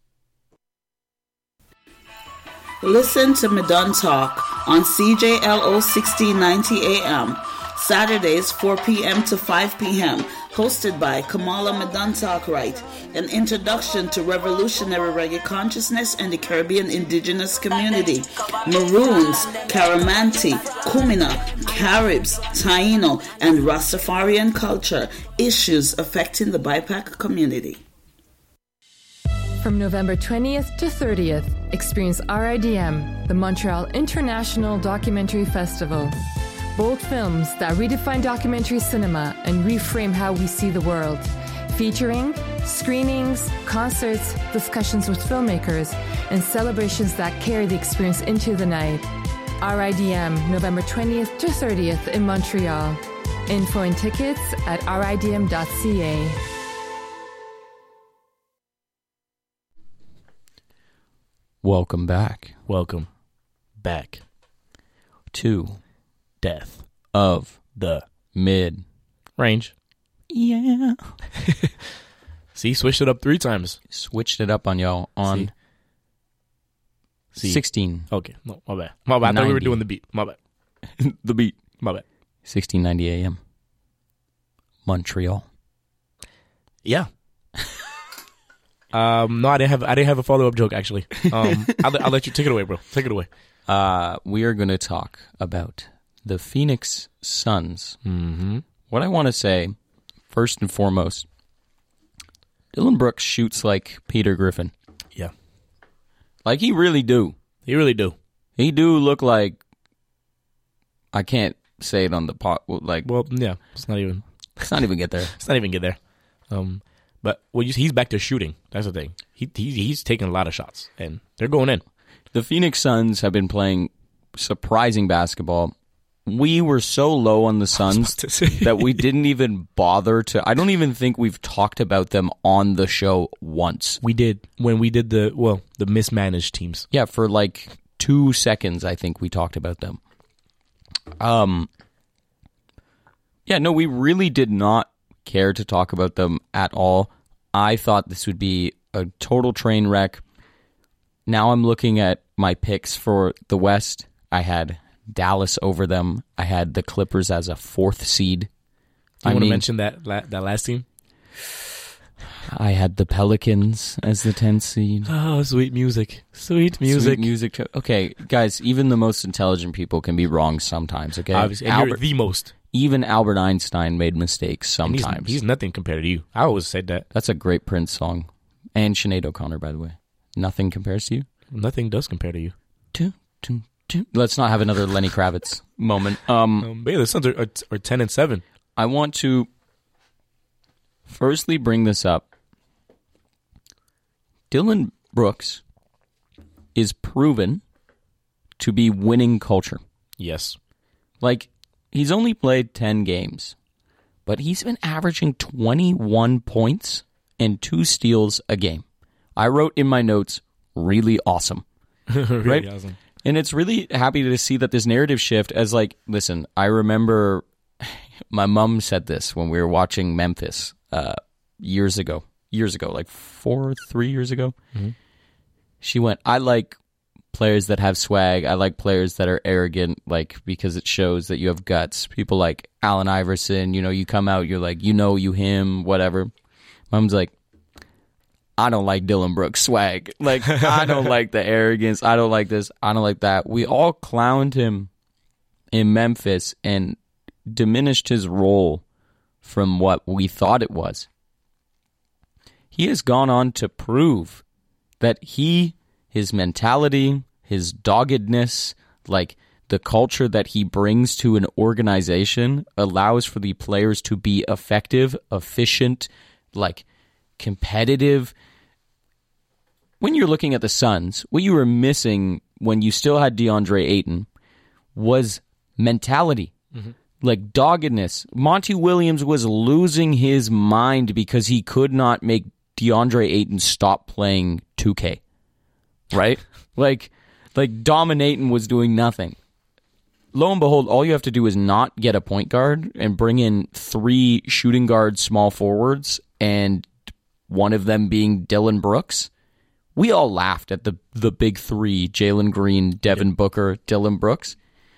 Listen to Madon Talk on CJLO 1690 AM, Saturdays 4 p.m. to 5 p.m., hosted by Kamala Madon Talk Right, an introduction to revolutionary reggae consciousness and the Caribbean indigenous community, Maroons, Caramanti, Kumina, Caribs, Taino, and Rastafarian culture, issues affecting the BIPAC community. From November 20th to 30th, experience RIDM, the Montreal International Documentary Festival. Bold films that redefine documentary cinema and reframe how we see the world. Featuring screenings, concerts, discussions with filmmakers, and celebrations that carry the experience into the night. RIDM, November 20th to 30th in Montreal. Info and tickets at ridm.ca. Welcome back Welcome back to death of the mid. range. Yeah. See, switched it up 3 times. Switched it up on y'all on See. 16. Okay, no, my bad. I thought we were 90. doing the beat. My bad. The beat. My bad. 1690 AM. Montreal. Yeah. No, I didn't have a follow up joke actually. I'll let you take it away, bro. Take it away. We are going to talk about the Phoenix Suns. Mm-hmm. What I want to say, first and foremost, Dylan Brooks shoots like Peter Griffin. Yeah. Like, he really do. He really do. He do look like, I can't say it on the pot. Like, Well, yeah. Let's not even get there. Let's not even get there. But he's back to shooting. That's the thing. He's taking a lot of shots, and they're going in. The Phoenix Suns have been playing surprising basketball. we were so low on the Suns that we didn't even bother to. I don't even think we've talked about them on the show once. We did when we did the mismanaged teams. Yeah, for like 2 seconds, I think we talked about them. Yeah, no, we really did not care to talk about them at all. I thought this would be a total train wreck. Now I'm looking at my picks for the West. I had Dallas over them. I had the Clippers as a 4th seed. Do you want to mention that last team? I had the Pelicans as the 10th seed. Oh, sweet music. Sweet music. Sweet music. Okay, guys, even the most intelligent people can be wrong sometimes, okay? Obviously, and you're the most. Even Albert Einstein made mistakes sometimes. He's nothing compared to you. I always said that. That's a great Prince song. And Sinead O'Connor, by the way. Nothing compares to you? Nothing does compare to you. Let's not have another Lenny Kravitz moment. The Suns are 10-7. I want to firstly bring this up. Dillon Brooks is proven to be winning culture. Yes. Like, he's only played 10 games, but he's been averaging 21 points and 2 steals a game. I wrote in my notes, really awesome. Really awesome. And it's really happy to see that this narrative shift as like, listen, I remember my mom said this when we were watching Memphis years ago, like 3 years ago. Mm-hmm. She went, I like players that have swag. I like players that are arrogant, like, because it shows that you have guts. People like Allen Iverson, you come out, you're like, you him, whatever. Mom's like, I don't like Dillon Brooks' swag. Like, I don't like the arrogance. I don't like this. I don't like that. We all clowned him in Memphis and diminished his role from what we thought it was. He has gone on to prove that his mentality, his doggedness, like the culture that he brings to an organization allows for the players to be effective, efficient, like competitive. When you're looking at the Suns, what you were missing when you still had DeAndre Ayton was mentality, like doggedness. Monty Williams was losing his mind because he could not make DeAndre Ayton stop playing 2K, right? like Dom Ayton was doing nothing. Lo and behold, all you have to do is not get a point guard and bring in 3 shooting guard small forwards, and one of them being Dillon Brooks. We all laughed at the big 3, Jalen Green, Devin Booker, Dillon Brooks.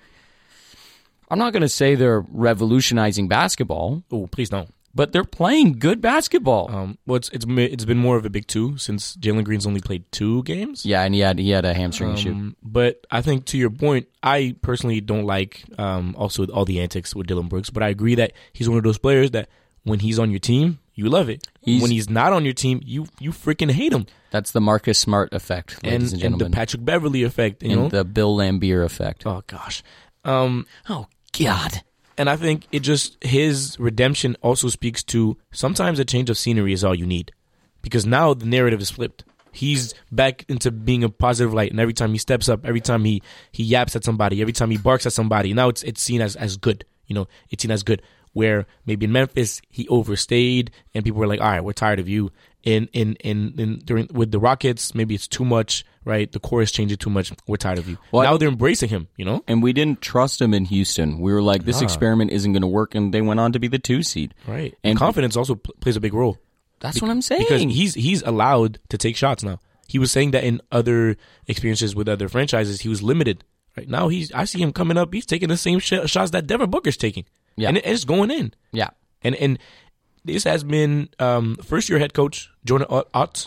I'm not going to say they're revolutionizing basketball. Oh, please don't. But they're playing good basketball. Well, it's been more of a big 2 since Jalen Green's only played 2 games. Yeah, and he had a hamstring issue. But I think to your point, I personally don't like also all the antics with Dillon Brooks. But I agree that he's one of those players that when he's on your team, you love it. When he's not on your team, you freaking hate him. That's the Marcus Smart effect, ladies and gentlemen. And the Patrick Beverly effect. And the Bill Laimbeer effect. Oh, gosh. Oh, God. And I think his redemption also speaks to sometimes a change of scenery is all you need. Because now the narrative is flipped. He's back into being a positive light. And every time he steps up, every time he yaps at somebody, every time he barks at somebody, now it's seen as good. It's seen as good. Where maybe in Memphis he overstayed and people were like, all right, we're tired of you. With the Rockets, maybe it's too much, right? The chorus changed it too much. We're tired of you. Well, now they're embracing him, And we didn't trust him in Houston. We were like, this experiment isn't going to work, and they went on to be the 2 seed. Right. And confidence also plays a big role. That's what I'm saying. Because he's allowed to take shots now. He was saying that in other experiences with other franchises, he was limited. Right now, I see him coming up. He's taking the same shots that Devin Booker's taking. Yeah. And it's going in. Yeah. And this has been first-year head coach Jordan Ott,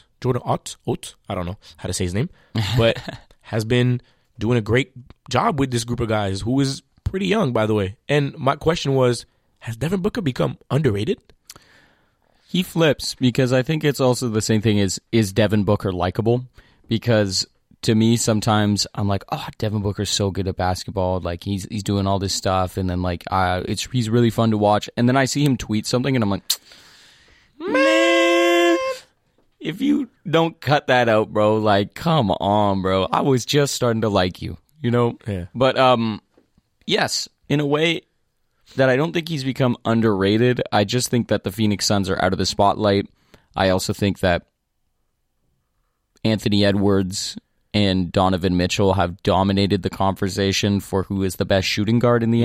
I don't know how to say his name, but has been doing a great job with this group of guys who is pretty young, by the way. And my question was, has Devin Booker become underrated? He flips, because I think it's also the same thing as, is Devin Booker likable? Because to me, sometimes I'm like, oh, Devin Booker's so good at basketball. Like, he's doing all this stuff, and then like he's really fun to watch. And then I see him tweet something, and I'm like, man, if you don't cut that out, bro, like, come on, bro. I was just starting to like you, Yeah. But yes, in a way that I don't think he's become underrated. I just think that the Phoenix Suns are out of the spotlight. I also think that Anthony Edwards and Donovan Mitchell have dominated the conversation for who is the best shooting guard in the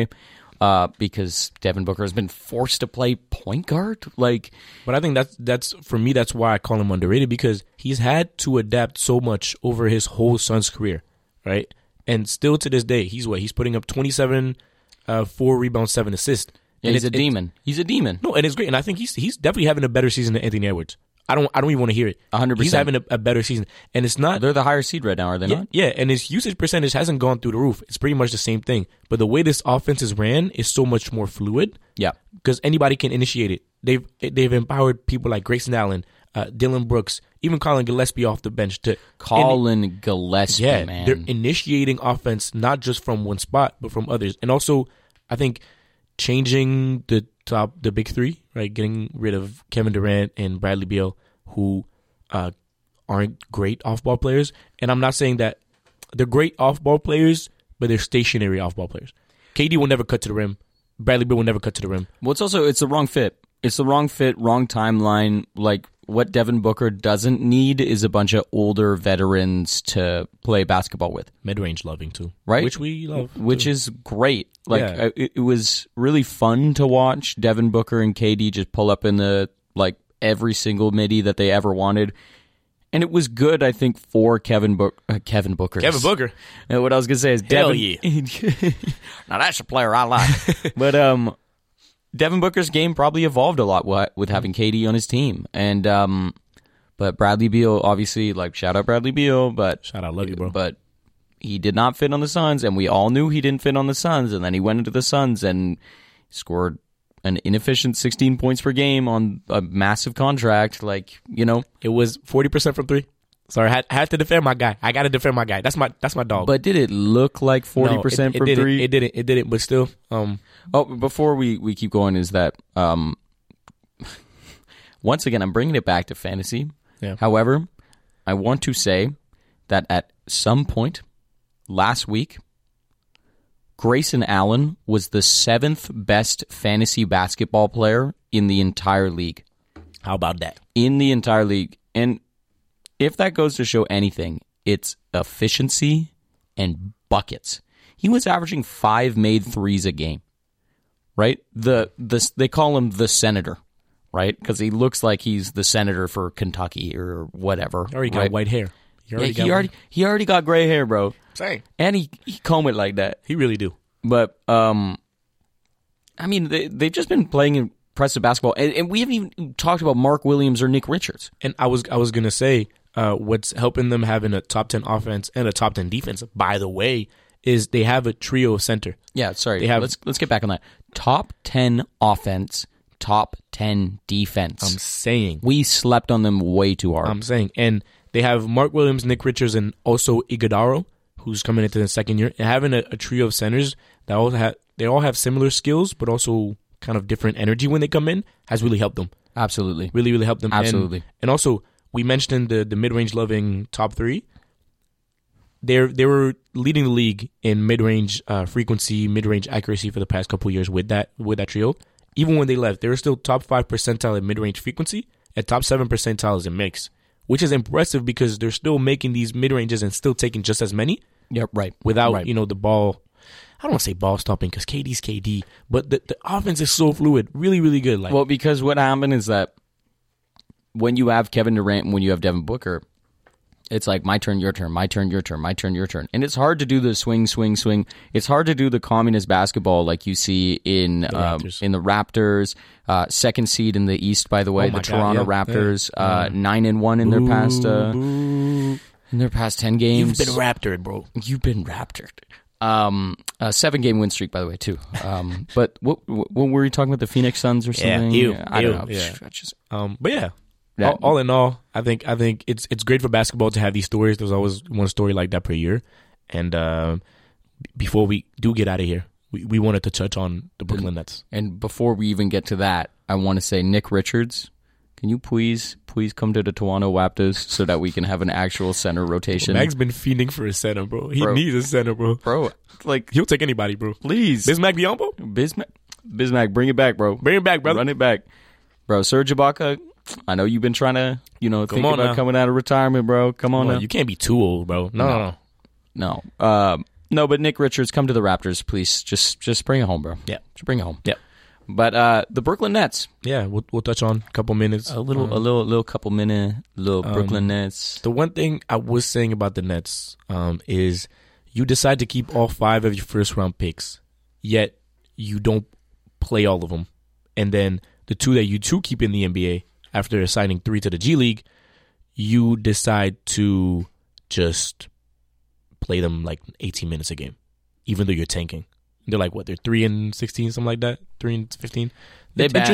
NBA, because Devin Booker has been forced to play point guard. But I think that's for me. That's why I call him underrated, because he's had to adapt so much over his whole Suns career, right? And still to this day, he's putting up 27, 4 rebounds, 7 assists. Yeah, and he's a demon. He's a demon. No, and it's great. And I think he's definitely having a better season than Anthony Edwards. I don't even want to hear it. 100%. He's having a better season, and it's not. They're the higher seed right now, are they not? Yeah, and his usage percentage hasn't gone through the roof. It's pretty much the same thing. But the way this offense is ran is so much more fluid. Yeah, because anybody can initiate it. They've empowered people like Grayson Allen, Dylan Brooks, even Colin Gillespie off the bench to Gillespie. Yeah, man, they're initiating offense not just from one spot but from others, and also I think changing the big three, right? Getting rid of Kevin Durant and Bradley Beal, who aren't great off-ball players. And I'm not saying that they're great off-ball players, but they're stationary off-ball players. KD will never cut to the rim. Bradley Beal will never cut to the rim. Well, it's the wrong fit. It's the wrong fit, wrong timeline. Like, what Devin Booker doesn't need is a bunch of older veterans to play basketball with. Mid-range loving, too. Right? Which we love. Which is great. Like, it was really fun to watch Devin Booker and KD just pull up in the, every single midi that they ever wanted. And it was good, I think, for Kevin Booker. Kevin Booker. What I was going to say is Hell Devin. yeah. Now that's a player I like. But Devin Booker's game probably evolved a lot with having KD on his team. And but Bradley Beal, obviously, shout out Bradley Beal, but shout out, love you, bro. But he did not fit on the Suns, and we all knew he didn't fit on the Suns. And then he went into the Suns and scored an inefficient 16 points per game on a massive contract. It was 40% from three. Sorry, I had to defend my guy. I got to defend my guy. That's my dog. But did it look like 40% from three? It didn't. But still. Before we keep going, is that once again I'm bringing it back to fantasy. Yeah. However, I want to say that at some point last week, Grayson Allen was the 7th best fantasy basketball player in the entire league. How about that? In the entire league. And if that goes to show anything, it's efficiency and buckets. He was averaging 5 made threes a game, right? They call him the senator, right? Because he looks like he's the senator for Kentucky or whatever. He already got white hair. He already got gray hair, bro. Same. And he comb it like that. He really do. But they've just been playing impressive basketball, and we haven't even talked about Mark Williams or Nick Richards. And I was gonna say, what's helping them having a top 10 offense and a top 10 defense, by the way, is they have a trio of center. Yeah, sorry. Let's get back on that. Top 10 offense, top 10 defense. I'm saying we slept on them way too hard. I'm saying, and they have Mark Williams, Nick Richards, and also Iguodala, who's coming into the second year, and having a trio of centers that all have similar skills, but also kind of different energy when they come in, has really helped them. Absolutely. Really, really helped them. Absolutely. And also, we mentioned the mid-range loving top 3. They were leading the league in mid-range frequency, mid-range accuracy for the past couple of years with that trio. Even when they left, they were still top 5 percentile in mid-range frequency and top 7 percentiles in mix, which is impressive because they're still making these mid-ranges and still taking just as many. Yep, right. Without, the ball. I don't want to say ball stopping because KD's KD, but the offense is so fluid. Really, really good. Well, because what happened is that when you have Kevin Durant and when you have Devin Booker, it's like my turn, your turn, my turn, your turn, my turn, your turn. And it's hard to do the swing. It's hard to do the communist basketball like you see in the Raptors, second seed in the East, by the way, Toronto Raptors, 9-1 in their past in their past 10 games. You've been raptured, bro. You've been raptured. A 7-game win streak, by the way, too. But what were you talking about? The Phoenix Suns or something? I don't know. Yeah. But yeah. All in all, I think it's great for basketball to have these stories. There's always one story like that per year. And before we do get out of here, we wanted to touch on the Brooklyn Nets. And before we even get to that, I want to say Nick Richards, Can you please come to the Toronto Raptors so that we can have an actual center rotation? Mag's been fiending for a center, bro. He Bro. needs a center, bro. Bro, like, He'll take anybody, bro. please. Bismack Biyombo? Bismack, bring it back, bro. Bring it back, brother. Run it back. Bro, Serge Ibaka, I know you've been trying to, think on about now. coming out of retirement, bro. Come on Well, now. you can't be too old, bro. No. No. No, but Nick Richards, come to the Raptors, please. Just bring it home, bro. Yeah. Just bring it home. Yeah. But the Brooklyn Nets, Yeah, we'll touch on a couple minutes. a little couple minute, Brooklyn Nets. The one thing I was saying about the Nets is you decide to keep all 5 of your first round picks, yet you don't play all of them. And then the 2 that you keep in the NBA after assigning 3 to the G League, you decide to just play them like 18 minutes a game, even though you're tanking. They're like, what? They're 3-16, something like that? 3-15? They're bad.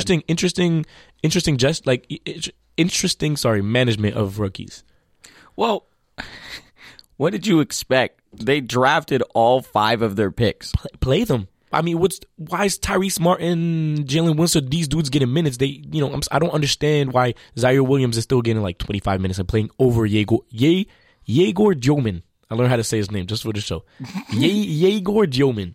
Interesting management of rookies. Well, what did you expect? They drafted all 5 of their picks. Play them. I mean, why is Tyrese Martin, Jalen Winslow, these dudes getting minutes? I don't understand why Zaire Williams is still getting like 25 minutes and playing over Yegor Djomin. I learned how to say his name just for the show. Yegor Djomin.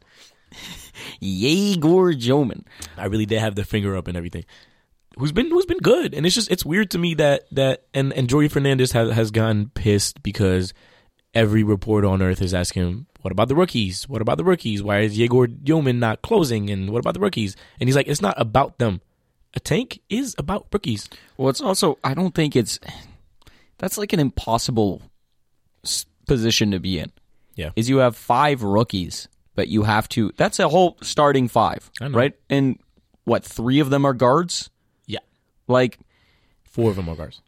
Yegor Djomin. I really did have the finger up and everything. Who's been good, and it's weird to me that and Joey Fernandez has gotten pissed because every reporter on earth is asking him, what about the rookies? What about the rookies? Why is Yegor Djomin not closing? And what about the rookies? And he's like, it's not about them. A tank is about rookies. Well, it's also, I don't think that's like an impossible position to be in. Yeah. Is you have 5 rookies, but you have to, that's a whole starting 5, I know. right? And what, 3 of them are guards? Yeah. Like, 4 of them are guards.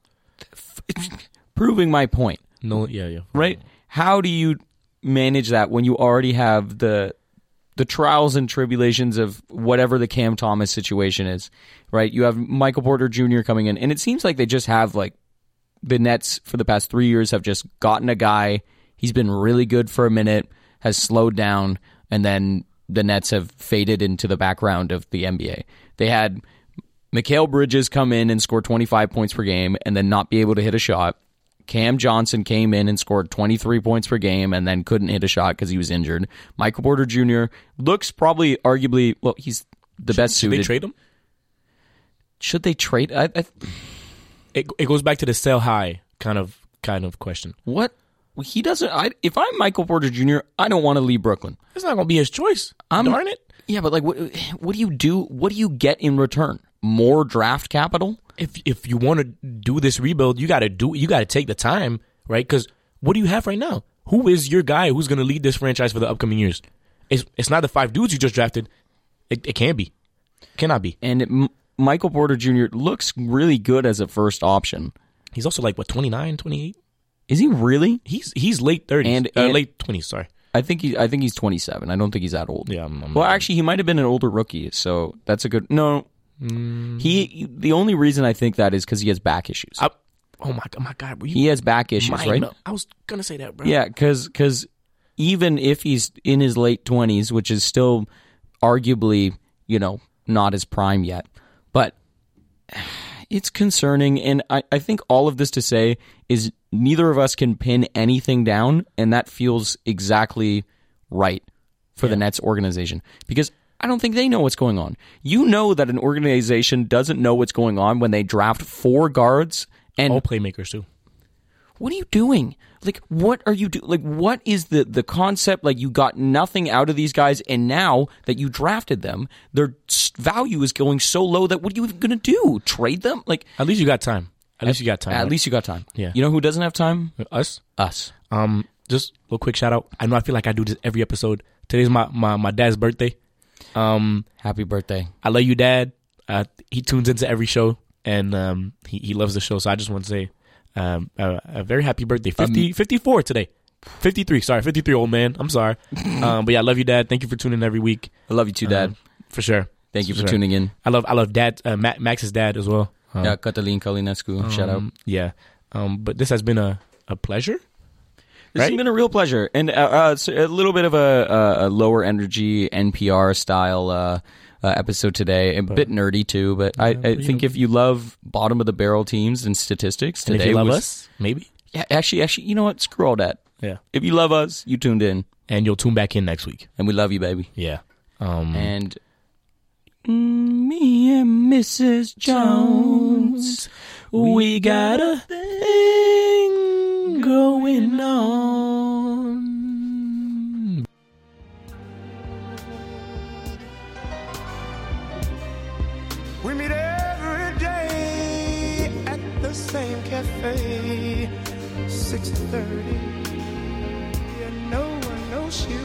proving my point. No, yeah. Right? How do you manage that when you already have the trials and tribulations of whatever the Cam Thomas situation is, right? You have Michael Porter Jr. coming in, and it seems like they just have, like, the Nets for the past 3 years have just gotten a guy. He's been really good for a minute, has slowed down, and then the Nets have faded into the background of the NBA. They had Mikal Bridges come in and score 25 points per game and then not be able to hit a shot. Cam Johnson came in and scored 23 points per game and then couldn't hit a shot because he was injured. Michael Porter Jr. looks probably, arguably, well, he's the best suited. Should they trade him? Should they trade? It goes back to the sell high kind of question. What? He doesn't. If I'm Michael Porter Jr., I don't want to leave Brooklyn. It's not going to be his choice. Darn it. Yeah, but like, what do you do? What do you get in return? More draft capital? If you want to do this rebuild, you got to take the time, right? Because what do you have right now? Who is your guy who's going to lead this franchise for the upcoming years? It's not the 5 dudes you just drafted. It can't be. Cannot be. And Michael Porter Jr. looks really good as a first option. He's also like, what, 29, 28? Is he really? He's late 30s. And late 20s, sorry. I think he's 27. I don't think he's that old. Yeah. Well, actually, he might have been an older rookie, so that's a good... No. The only reason I think that is because he has back issues. Oh my God. He has back issues, right? No, I was going to say that, bro. Yeah, because even if he's in his late 20s, which is still arguably, not his prime yet, but it's concerning. And I think all of this to say is neither of us can pin anything down, and that feels exactly right for the Nets organization. Because I don't think they know what's going on. You know that an organization doesn't know what's going on when they draft 4 guards and all playmakers too. What are you doing? Like, what are you doing? Like, what is the concept? Like, you got nothing out of these guys, and now that you drafted them, their value is going so low that what are you even going to do? Trade them? Like, at least you got time. At least you got time. Yeah. You know who doesn't have time? Us. Just a little quick shout out. I know I feel like I do this every episode. Today's my dad's birthday. Happy birthday. I love you, Dad. He tunes into every show, and he loves the show. So I just want to say a very happy birthday. 54 today. 53. Sorry, 53, old man. I'm sorry. But yeah, I love you, Dad. Thank you for tuning in every week. I love you too, Dad. For sure. Thank you for tuning in. I love Dad. Max's dad as well. Yeah, Catalin Kalinescu. Shout out. Yeah. But this has been a pleasure. This has been a real pleasure, and a little bit of a lower energy NPR style episode today. A bit nerdy too, but I think if you love bottom of the barrel teams and statistics, And today if you love was us, maybe. Yeah, actually, you know what? Screw all that. Yeah. If you love us, you tuned in, And you'll tune back in next week. and we love you, baby. Yeah. And me and Mrs. Jones, we got a thing going on. We meet every day at the same cafe, 6:30. Yeah, no one knows you.